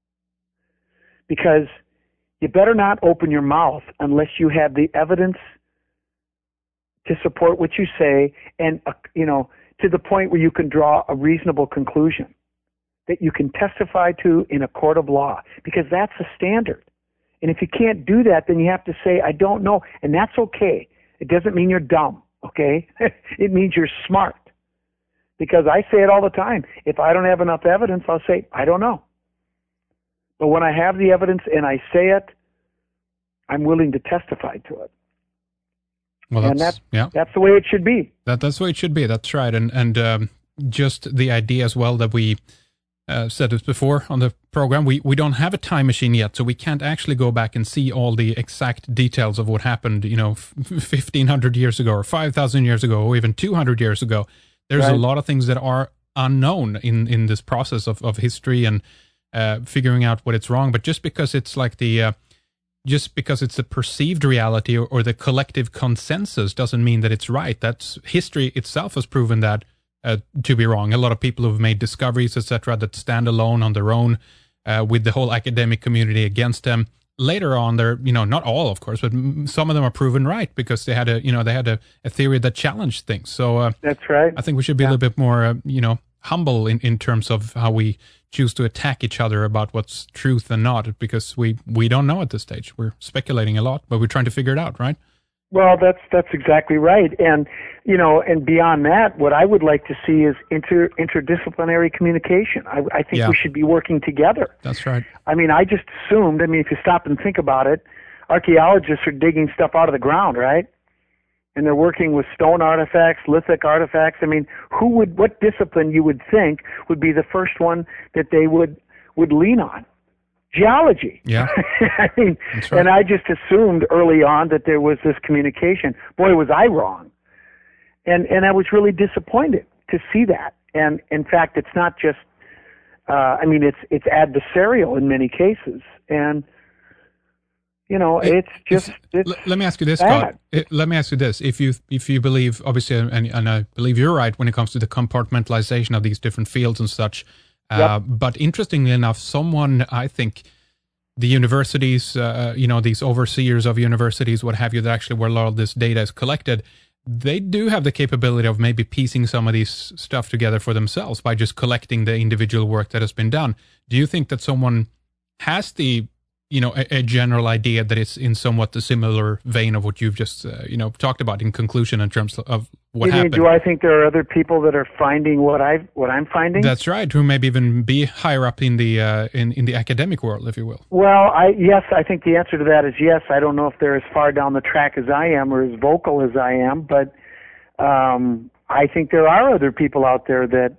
Because you better not open your mouth unless you have the evidence to support what you say and, to the point where you can draw a reasonable conclusion that you can testify to in a court of law, because that's a standard. And if you can't do that, then you have to say, I don't know, and that's okay. It doesn't mean you're dumb, okay? It means you're smart. Because I say it all the time. If I don't have enough evidence, I'll say, I don't know. But when I have the evidence and I say it, I'm willing to testify to it. Well, that's the way it should be. That's the way it should be. That's right. And just the idea as well that we said this before on the program, we don't have a time machine yet, so we can't actually go back and see all the exact details of what happened, 1,500 years ago or 5,000 years ago or even 200 years ago. There's a lot of things that are unknown in this process of history and figuring out what it's wrong. But just because it's like just because it's the perceived reality or the collective consensus doesn't mean that it's right. That's history itself has proven that to be wrong. A lot of people who've made discoveries, etc., that stand alone on their own with the whole academic community against them. Later on, they're not all, of course, but some of them are proven right because they had a theory that challenged things. So that's right. I think we should be a little bit more humble in terms of how we choose to attack each other about what's truth and not, because we don't know at this stage. We're speculating a lot, but we're trying to figure it out, right? Well, that's exactly right. And, and beyond that, what I would like to see is interdisciplinary communication. I think we should be working together. That's right. I mean, I just assumed, if you stop and think about it, archaeologists are digging stuff out of the ground, right? and they're working with stone artifacts, lithic artifacts. I mean, what discipline you would think would be the first one that they would lean on? Geology. Yeah. I mean, That's right. and I just assumed early on that there was this communication. Boy, was I wrong. And I was really disappointed to see that. And in fact, it's not just, it's adversarial in many cases. And, Let me ask you this, bad. Scott. Let me ask you this: if you believe, obviously, and I believe you're right when it comes to the compartmentalization of these different fields and such. Yep. But interestingly enough, I think, the universities, these overseers of universities, what have you, that actually where a lot of this data is collected, they do have the capability of maybe piecing some of these stuff together for themselves by just collecting the individual work that has been done. Do you think that someone has the a general idea that it's in somewhat the similar vein of what you've just, talked about in conclusion in terms of what happened? Do I think there are other people that are finding what I'm finding? That's right, who maybe even be higher up in the in the academic world, if you will. Well, yes, I think the answer to that is yes. I don't know if they're as far down the track as I am or as vocal as I am, but I think there are other people out there that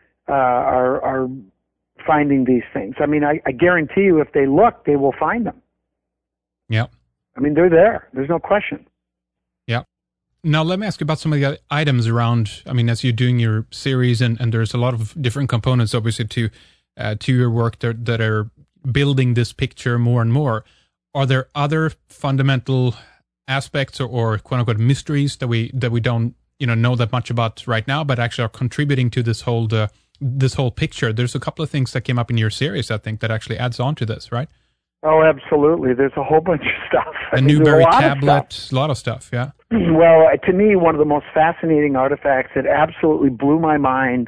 are finding these things. I mean, I guarantee you if they look, they will find them. Yeah. I mean, they're there. There's no question. Yeah. Now, let me ask you about some of the items around, as you're doing your series, and there's a lot of different components, obviously, to your work that are building this picture more and more. Are there other fundamental aspects or quote-unquote mysteries that we don't know that much about right now, but actually are contributing to this whole picture? There's a couple of things that came up in your series, I think, that actually adds on to this, right? Oh, absolutely. There's a whole bunch of stuff. The Newberry tablet, a lot of stuff, yeah. Well, to me, one of the most fascinating artifacts that absolutely blew my mind,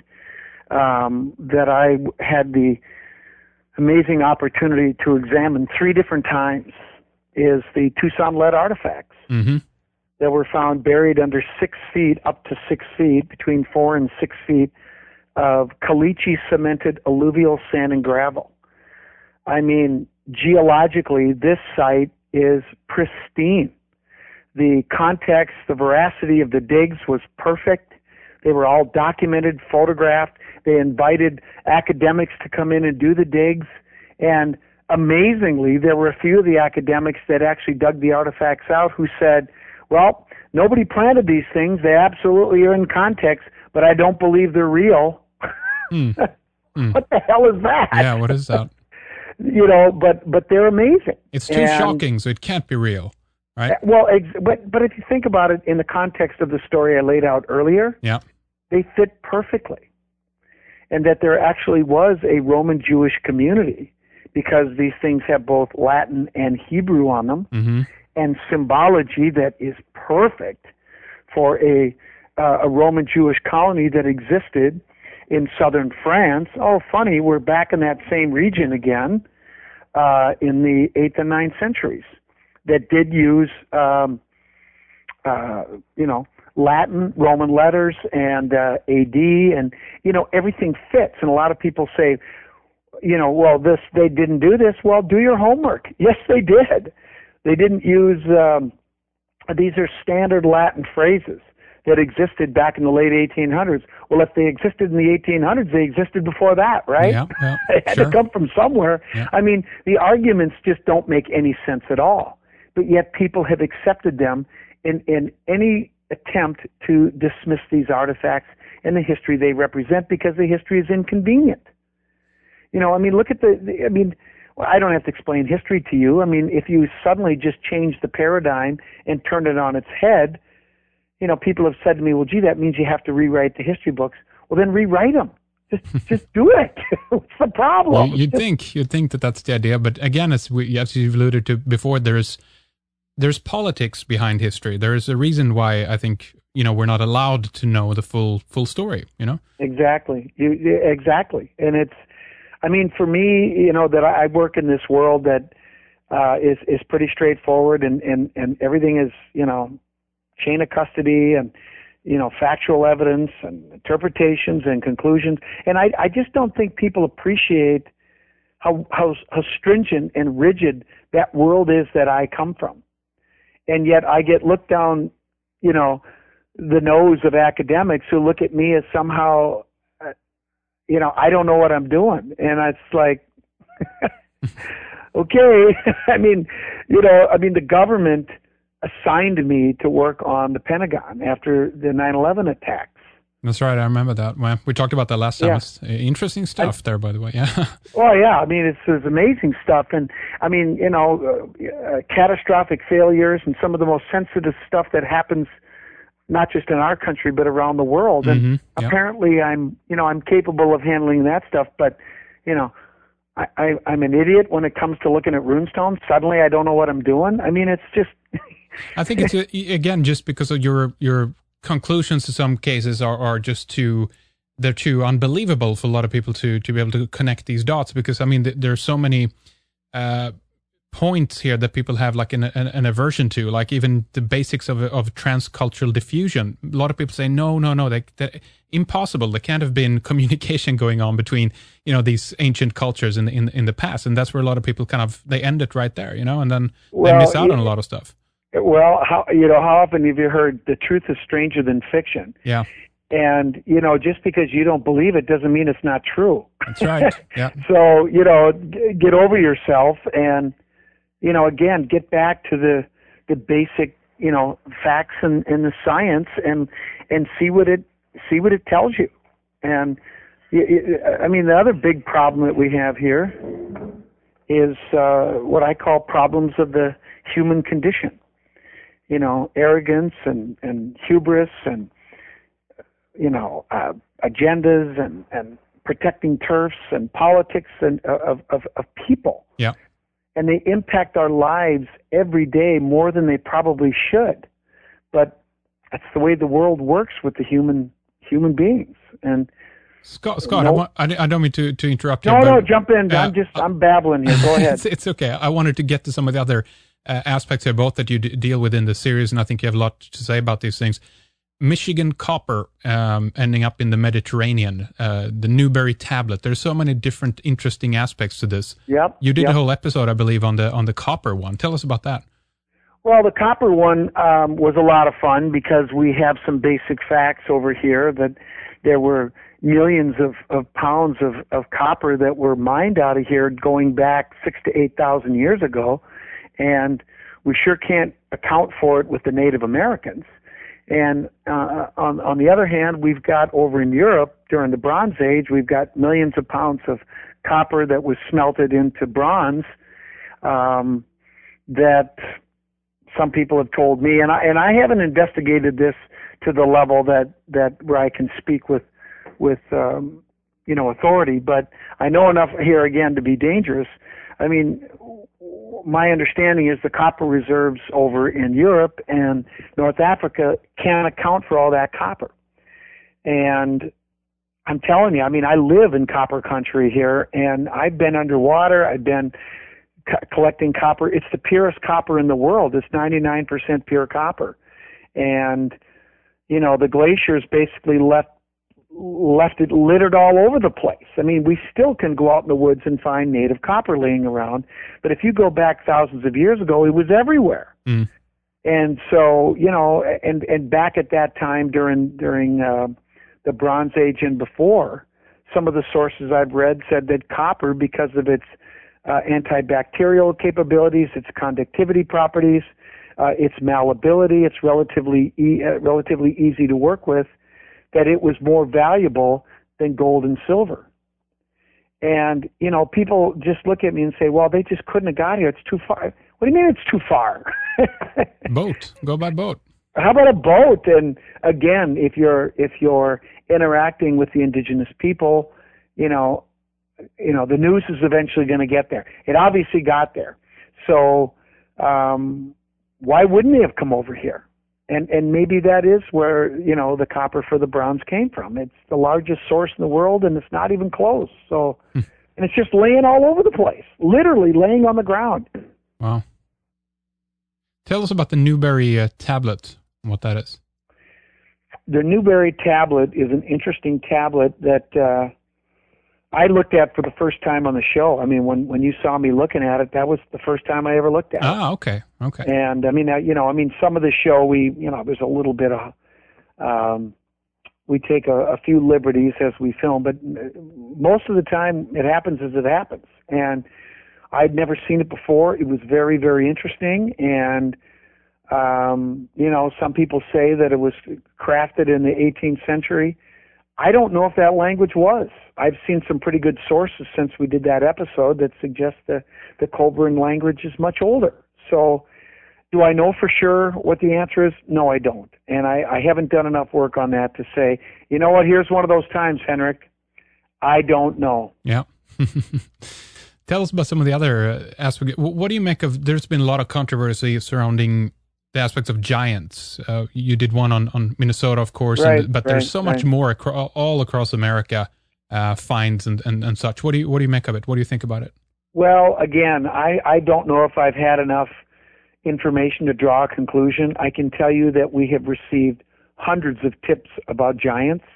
that I had the amazing opportunity to examine 3 different times, is the Tucson lead artifacts that were found buried under 6 feet, up to 6 feet, between 4 and 6 feet, of caliche cemented alluvial sand and gravel. I mean, geologically, this site is pristine. The context, the veracity of the digs was perfect. They were all documented, photographed. They invited academics to come in and do the digs. And amazingly, there were a few of the academics that actually dug the artifacts out who said, well, nobody planted these things. They absolutely are in context, but I don't believe they're real. What the hell is that? Yeah, what is that? But they're amazing. It's too shocking, so it can't be real, right? Well, but if you think about it in the context of the story I laid out earlier, yeah, they fit perfectly. And that there actually was a Roman Jewish community, because these things have both Latin and Hebrew on them, and symbology that is perfect for a Roman Jewish colony that existed in southern France. Oh, funny, we're back in that same region again in the 8th and 9th centuries that did use, Latin, Roman letters, and AD, and, everything fits. And a lot of people say, well, they didn't do this. Well, do your homework. Yes, they did. They didn't use, these are standard Latin phrases that existed back in the late 1800s. Well, if they existed in the 1800s, they existed before that, right? Yeah, It had to come from somewhere. Yeah. I mean, the arguments just don't make any sense at all. But yet people have accepted them in any attempt to dismiss these artifacts and the history they represent, because the history is inconvenient. Look at well, I don't have to explain history to you. I mean, if you suddenly just change the paradigm and turn it on its head, people have said to me, well, gee, that means you have to rewrite the history books. Well, then rewrite them. Just do it. What's the problem? Well, you'd think that that's the idea, but again, as you've alluded to before, there's politics behind history. There is a reason why I think we're not allowed to know the full story. Exactly. Exactly, and it's. I mean, for me, that I work in this world that is pretty straightforward, and everything is chain of custody and factual evidence and interpretations and conclusions. And I just don't think people appreciate how stringent and rigid that world is that I come from. And yet I get looked down the nose of academics who look at me as somehow, I don't know what I'm doing. And it's like, okay. I mean, the government assigned me to work on the Pentagon after the 9/11 attacks. That's right. I remember that. Well, we talked about that last time. Yeah. It's interesting stuff there, by the way. Yeah. Oh, yeah. I mean, it's amazing stuff. And, I mean, catastrophic failures and some of the most sensitive stuff that happens not just in our country, but around the world. And apparently I'm capable of handling that stuff. But, I'm an idiot when it comes to looking at runestones. Suddenly I don't know what I'm doing. I mean, it's just... I think it's, again, just because of your conclusions in some cases are just they're too unbelievable for a lot of people to be able to connect these dots, because I mean there are so many points here that people have like an aversion to, like even the basics of transcultural diffusion. A lot of people say no, they're impossible. There can't have been communication going on between these ancient cultures in the past, and that's where a lot of people they end it right there, and then they miss out on a lot of stuff. Well, how often have you heard the truth is stranger than fiction? Yeah. And, just because you don't believe it doesn't mean it's not true. That's right. Yeah. So, get over yourself and, again, get back to the basic, facts and the science and see what it tells you. And, I mean, the other big problem that we have here is what I call problems of the human condition. Arrogance and hubris and, agendas and protecting turfs and politics and of people. Yeah. And they impact our lives every day more than they probably should. But that's the way the world works with the human beings. And Scott, I don't mean to interrupt you. No, jump in. I'm babbling here. Go ahead. It's okay. I wanted to get to some of the other aspects here, both that you deal with in the series, and I think you have a lot to say about these things. Michigan copper ending up in the Mediterranean, the Newberry tablet. There's so many different interesting aspects to this. Yep. You did a whole episode, I believe, on the copper one. Tell us about that. Well, the copper one was a lot of fun because we have some basic facts over here that there were millions of pounds of copper that were mined out of here going back 6,000 to 8,000 years ago. And we sure can't account for it with the Native Americans. And on the other hand, we've got over in Europe during the Bronze Age, we've got millions of pounds of copper that was smelted into bronze that some people have told me, and I haven't investigated this to the level that where I can speak with authority, but I know enough here again to be dangerous. I mean, my understanding is the copper reserves over in Europe and North Africa can't account for all that copper. And I'm telling you, I mean, I live in copper country here, and I've been underwater. I've been collecting copper. It's the purest copper in the world. It's 99% pure copper. And, the glaciers basically left it littered all over the place. I mean, we still can go out in the woods and find native copper laying around, but if you go back thousands of years ago, it was everywhere. Mm. And so, and back at that time during the Bronze Age and before, some of the sources I've read said that copper, because of its antibacterial capabilities, its conductivity properties, its malleability, it's relatively easy to work with, that it was more valuable than gold and silver. And, people just look at me and say, well, they just couldn't have got here. It's too far. What do you mean it's too far? Boat. Go by boat. How about a boat? And again, if you're interacting with the indigenous people, the news is eventually going to get there. It obviously got there. So why wouldn't they have come over here? And maybe that is where, the copper for the bronze came from. It's the largest source in the world, and it's not even close. So, and it's just laying all over the place, literally laying on the ground. Wow. Tell us about the Newberry tablet and what that is. The Newberry tablet is an interesting tablet that I looked at for the first time on the show. I mean, when you saw me looking at it, that was the first time I ever looked at it. Ah, okay. And I mean, some of the show there's a little bit of, we take a few liberties as we film, but most of the time it happens as it happens. And I'd never seen it before. It was very, very interesting. And, some people say that it was crafted in the 18th century. I don't know if that language was. I've seen some pretty good sources since we did that episode that suggest the Colburn language is much older. So do I know for sure what the answer is? No, I don't. And I haven't done enough work on that to say, you know what, here's one of those times, Henrik. I don't know. Yeah. Tell us about some of the other aspects. What do you make of, there's been a lot of controversy surrounding the aspects of giants. You did one on Minnesota, of course, but there's so much more all across America, finds and such. What do you make of it? What do you think about it? Well, again, I don't know if I've had enough information to draw a conclusion. I can tell you that we have received hundreds of tips about giants.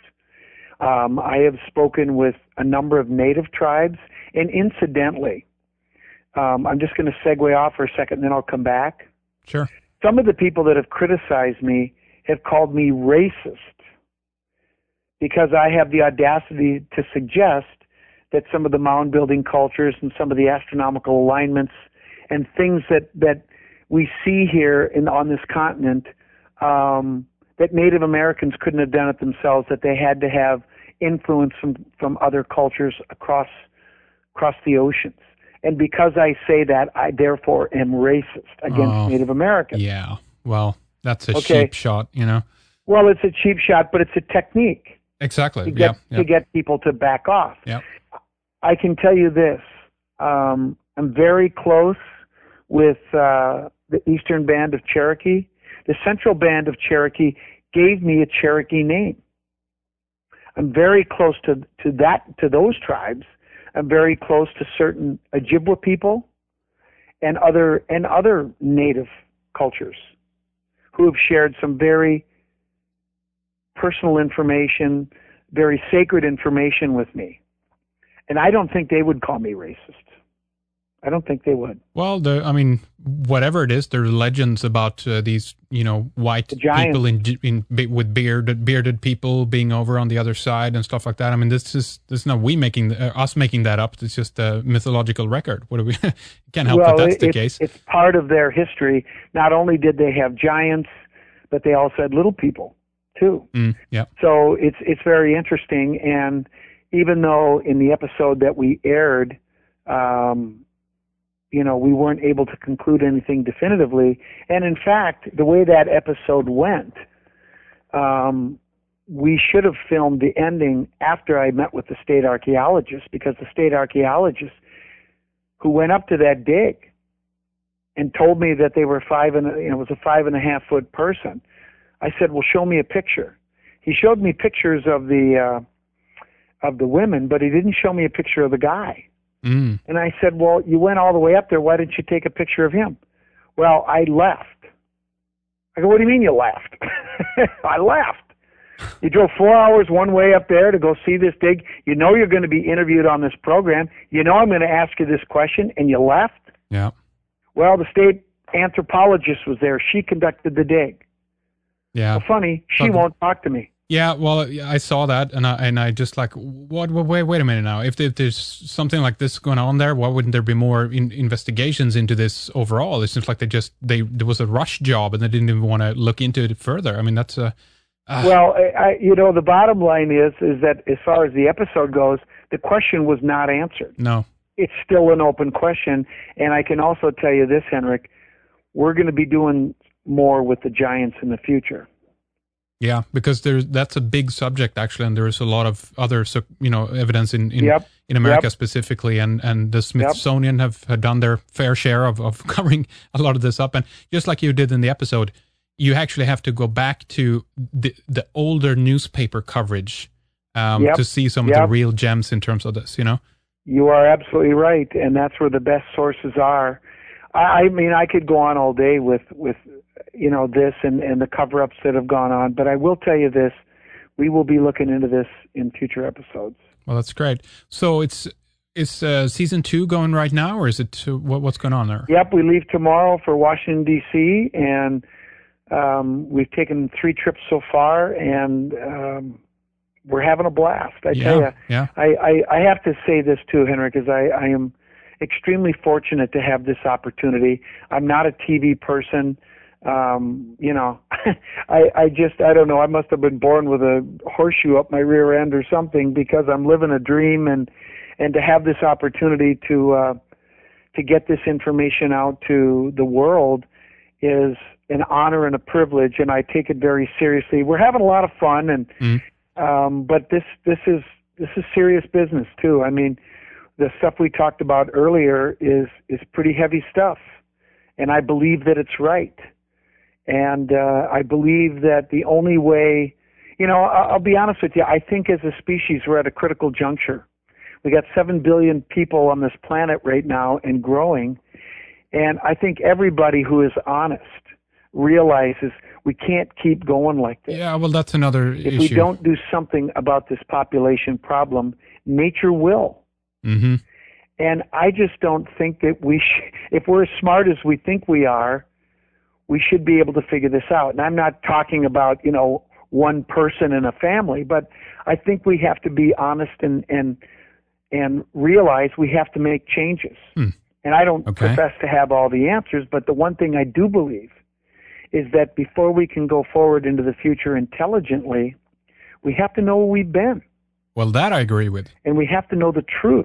I have spoken with a number of native tribes, and incidentally, I'm just going to segue off for a second, and then I'll come back. Sure. Some of the people that have criticized me have called me racist because I have the audacity to suggest that some of the mound building cultures and some of the astronomical alignments and things that we see here on this continent, that Native Americans couldn't have done it themselves, that they had to have influence from other cultures across the oceans. And because I say that, I therefore am racist against Native Americans. Yeah, well, that's a cheap shot, Well, it's a cheap shot, but it's a technique. Exactly, to get people to back off. Yeah. I can tell you this. I'm very close with the Eastern Band of Cherokee. The Central Band of Cherokee gave me a Cherokee name. I'm very close to those tribes. I'm very close to certain Ojibwa people and other native cultures who have shared some very personal information, very sacred information with me. And I don't think they would call me racist. I don't think they would. Well, whatever it is, there are legends about these, white people with bearded people being over on the other side and stuff like that. I mean, this is not us making that up. It's just a mythological record. What do we? Can't help that that's the case. It's part of their history. Not only did they have giants, but they also had little people too. Yeah. So it's very interesting. And even though in the episode that we aired, we weren't able to conclude anything definitively. And in fact, the way that episode went, we should have filmed the ending after I met with the state archaeologist, because the state archaeologist who went up to that dig and told me that they were it was a 5.5 foot person. I said, well, show me a picture. He showed me pictures of the women, but he didn't show me a picture of the guy. And I said, well, you went all the way up there. Why didn't you take a picture of him? Well, I left. I go, what do you mean you left? I left. You drove 4 hours one way up there to go see this dig. You know you're going to be interviewed on this program. You know I'm going to ask you this question, and you left? Yeah. Well, the state anthropologist was there. She conducted the dig. Yeah. Well, funny, she won't talk to me. Yeah, well, I saw that, and I just like, what? Wait a minute now. If there's something like this going on there, why wouldn't there be more investigations into this overall? It seems like there was a rush job, and they didn't even want to look into it further. I mean, that's a... Well, the bottom line is that as far as the episode goes, the question was not answered. No. It's still an open question, and I can also tell you this, Henrik, we're going to be doing more with the giants in the future. Yeah, because that's a big subject actually, and there is a lot of other evidence in America specifically, and the Smithsonian have done their fair share of covering a lot of this up. And just like you did in the episode, you actually have to go back to the older newspaper coverage to see some of the real gems in terms of this. You are absolutely right, and that's where the best sources are. I mean, I could go on all day with this and the cover-ups that have gone on, but I will tell you this, we will be looking into this in future episodes. Well, that's great. So is season 2 going right now, or is it what's going on there? Yep, we leave tomorrow for Washington, D.C., and we've taken 3 trips so far, and we're having a blast. I tell you, I have to say this too, Henrik, is I am extremely fortunate to have this opportunity. I'm not a TV person. You know, I don't know. I must have been born with a horseshoe up my rear end or something, because I'm living a dream, and to have this opportunity to get this information out to the world is an honor and a privilege, and I take it very seriously. We're having a lot of fun, and but this is serious business too. I mean, the stuff we talked about earlier is pretty heavy stuff, and I believe that it's right. And I believe that the only way, you know, I'll be honest with you, I think as a species we're at a critical juncture. We got 7 billion people on this planet right now and growing, and I think everybody who is honest realizes we can't keep going like this. Yeah, well, that's another issue. If we don't do something about this population problem, nature will. Mm-hmm. And I just don't think that if we're as smart as we think we are, we should be able to figure this out. And I'm not talking about, you know, one person in a family, but I think we have to be honest and realize we have to make changes. And I don't profess to have all the answers, but the one thing I do believe is that before we can go forward into the future intelligently, we have to know where we've been. Well, that I agree with. And we have to know the truth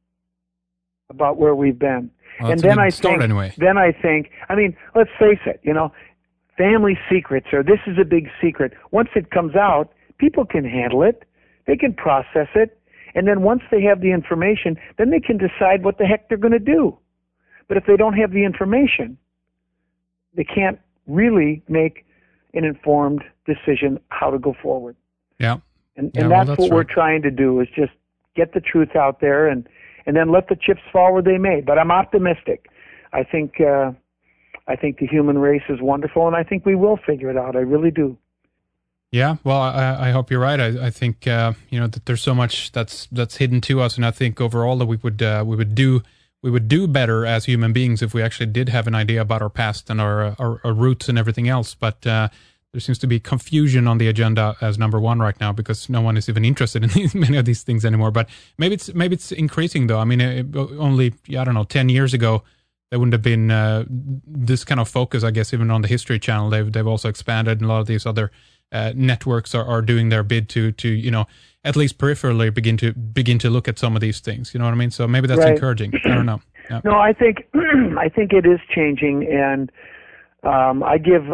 about where we've been. Well, and then I think, I mean, let's face it, you know, family secrets, or this is a big secret. Once it comes out, people can handle it. They can process it. And then once they have the information, then they can decide what the heck they're going to do. But if they don't have the information, they can't really make an informed decision how to go forward. Yeah. And that's what we're trying to do, is just get the truth out there and then let the chips fall where they may. But I'm optimistic. I think the human race is wonderful, and I think we will figure it out. I really do. Yeah, well, I hope you're right. I think you know, that there's so much that's hidden to us, and I think overall that we would do better as human beings if we actually did have an idea about our past and our roots and everything else. But there seems to be confusion on the agenda as number one right now, because no one is even interested in many of these things anymore. But maybe it's increasing though. I mean, only 10 years ago there wouldn't have been this kind of focus. I guess even on the History Channel, they've also expanded, and a lot of these other networks are doing their bid to you know, at least peripherally begin to look at some of these things. You know what I mean? So maybe that's encouraging. I don't know. Yeah. No, I think it is changing, and I give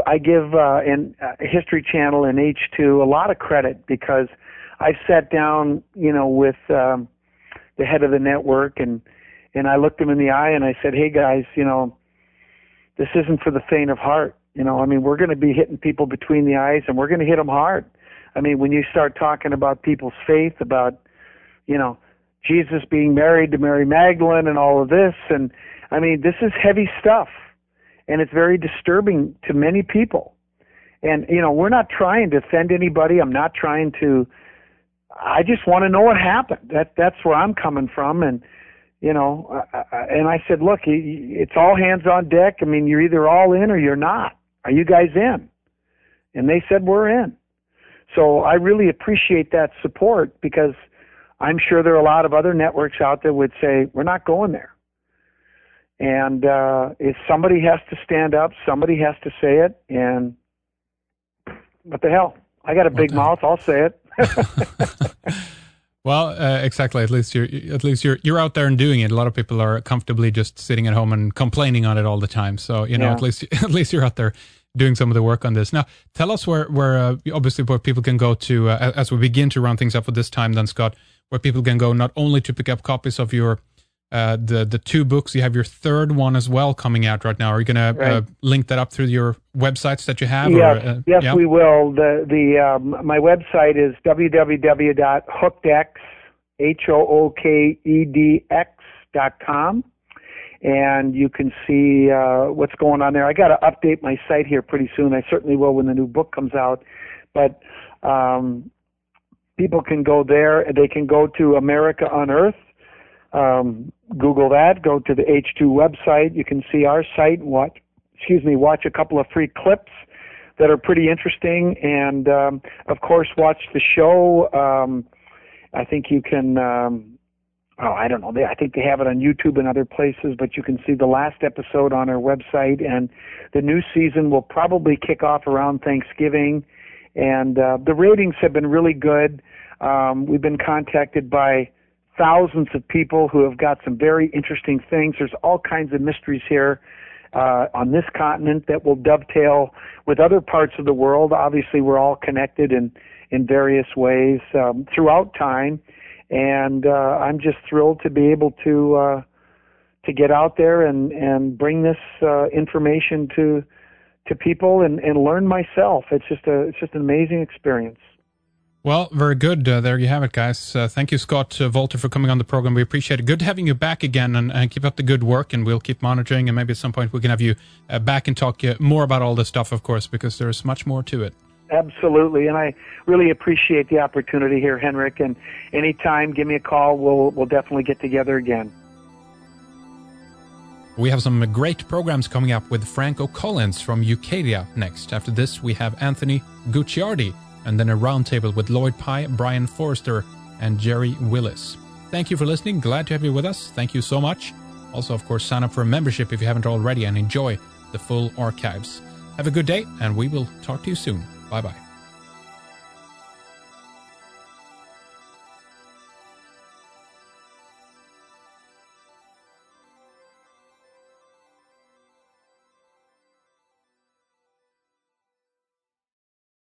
History Channel and H2 a lot of credit, because I've sat down, you know, with the head of the network, and I looked him in the eye and I said, "Hey guys, you know, this isn't for the faint of heart. You know, I mean, we're going to be hitting people between the eyes, and we're going to hit them hard. I mean, when you start talking about people's faith, about, you know, Jesus being married to Mary Magdalene and all of this, and I mean, this is heavy stuff, and it's very disturbing to many people. And, you know, we're not trying to offend anybody. I'm not trying to, I just want to know what happened. That's where I'm coming from. And, you know, and I said, look, it's all hands on deck. I mean, you're either all in or you're not. Are you guys in? And they said, we're in. So I really appreciate that support, because I'm sure there are a lot of other networks out there would say, we're not going there. And if somebody has to stand up, somebody has to say it. And what the hell? I got a big mouth. I'll say it. Well, exactly. At least you're out there and doing it. A lot of people are comfortably just sitting at home and complaining on it all the time. So, you know, at least you're out there doing some of the work on this. Now, tell us where obviously where people can go to as we begin to round things up for this time. Then, Scott, where people can go not only to pick up copies of your the 2 books, you have your 3rd one as well coming out right now. Are you going to link that up through your websites that you have? Yes, yes, we will. My website is www.hookedx.com, and you can see what's going on there. I got to update my site here pretty soon. I certainly will when the new book comes out. But people can go there. They can go to America Unearthed. Google that. Go to the H2 website. You can see our site. Watch a couple of free clips that are pretty interesting, and of course, watch the show. I think you can. I don't know. I think they have it on YouTube and other places, but you can see the last episode on our website. And the new season will probably kick off around Thanksgiving, and the ratings have been really good. We've been contacted by thousands of people who have got some very interesting things. There's all kinds of mysteries here on this continent that will dovetail with other parts of the world. Obviously, we're all connected in various ways throughout time, and I'm just thrilled to be able to get out there and bring this information to people and learn myself. It's just an amazing experience. Well, very good. There you have it, guys. Thank you, Scott Wolter, for coming on the program. We appreciate it. Good having you back again, and keep up the good work, and we'll keep monitoring, and maybe at some point we can have you back and talk more about all this stuff, of course, because there's much more to it. Absolutely, and I really appreciate the opportunity here, Henrik, and anytime, give me a call. We'll definitely get together again. We have some great programs coming up with Franco Collins from Ucadia next. After this, we have Anthony Gucciardi, and then a roundtable with Lloyd Pye, Brian Forrester, and Jerry Willis. Thank you for listening. Glad to have you with us. Thank you so much. Also, of course, sign up for a membership if you haven't already and enjoy the full archives. Have a good day, and we will talk to you soon. Bye-bye.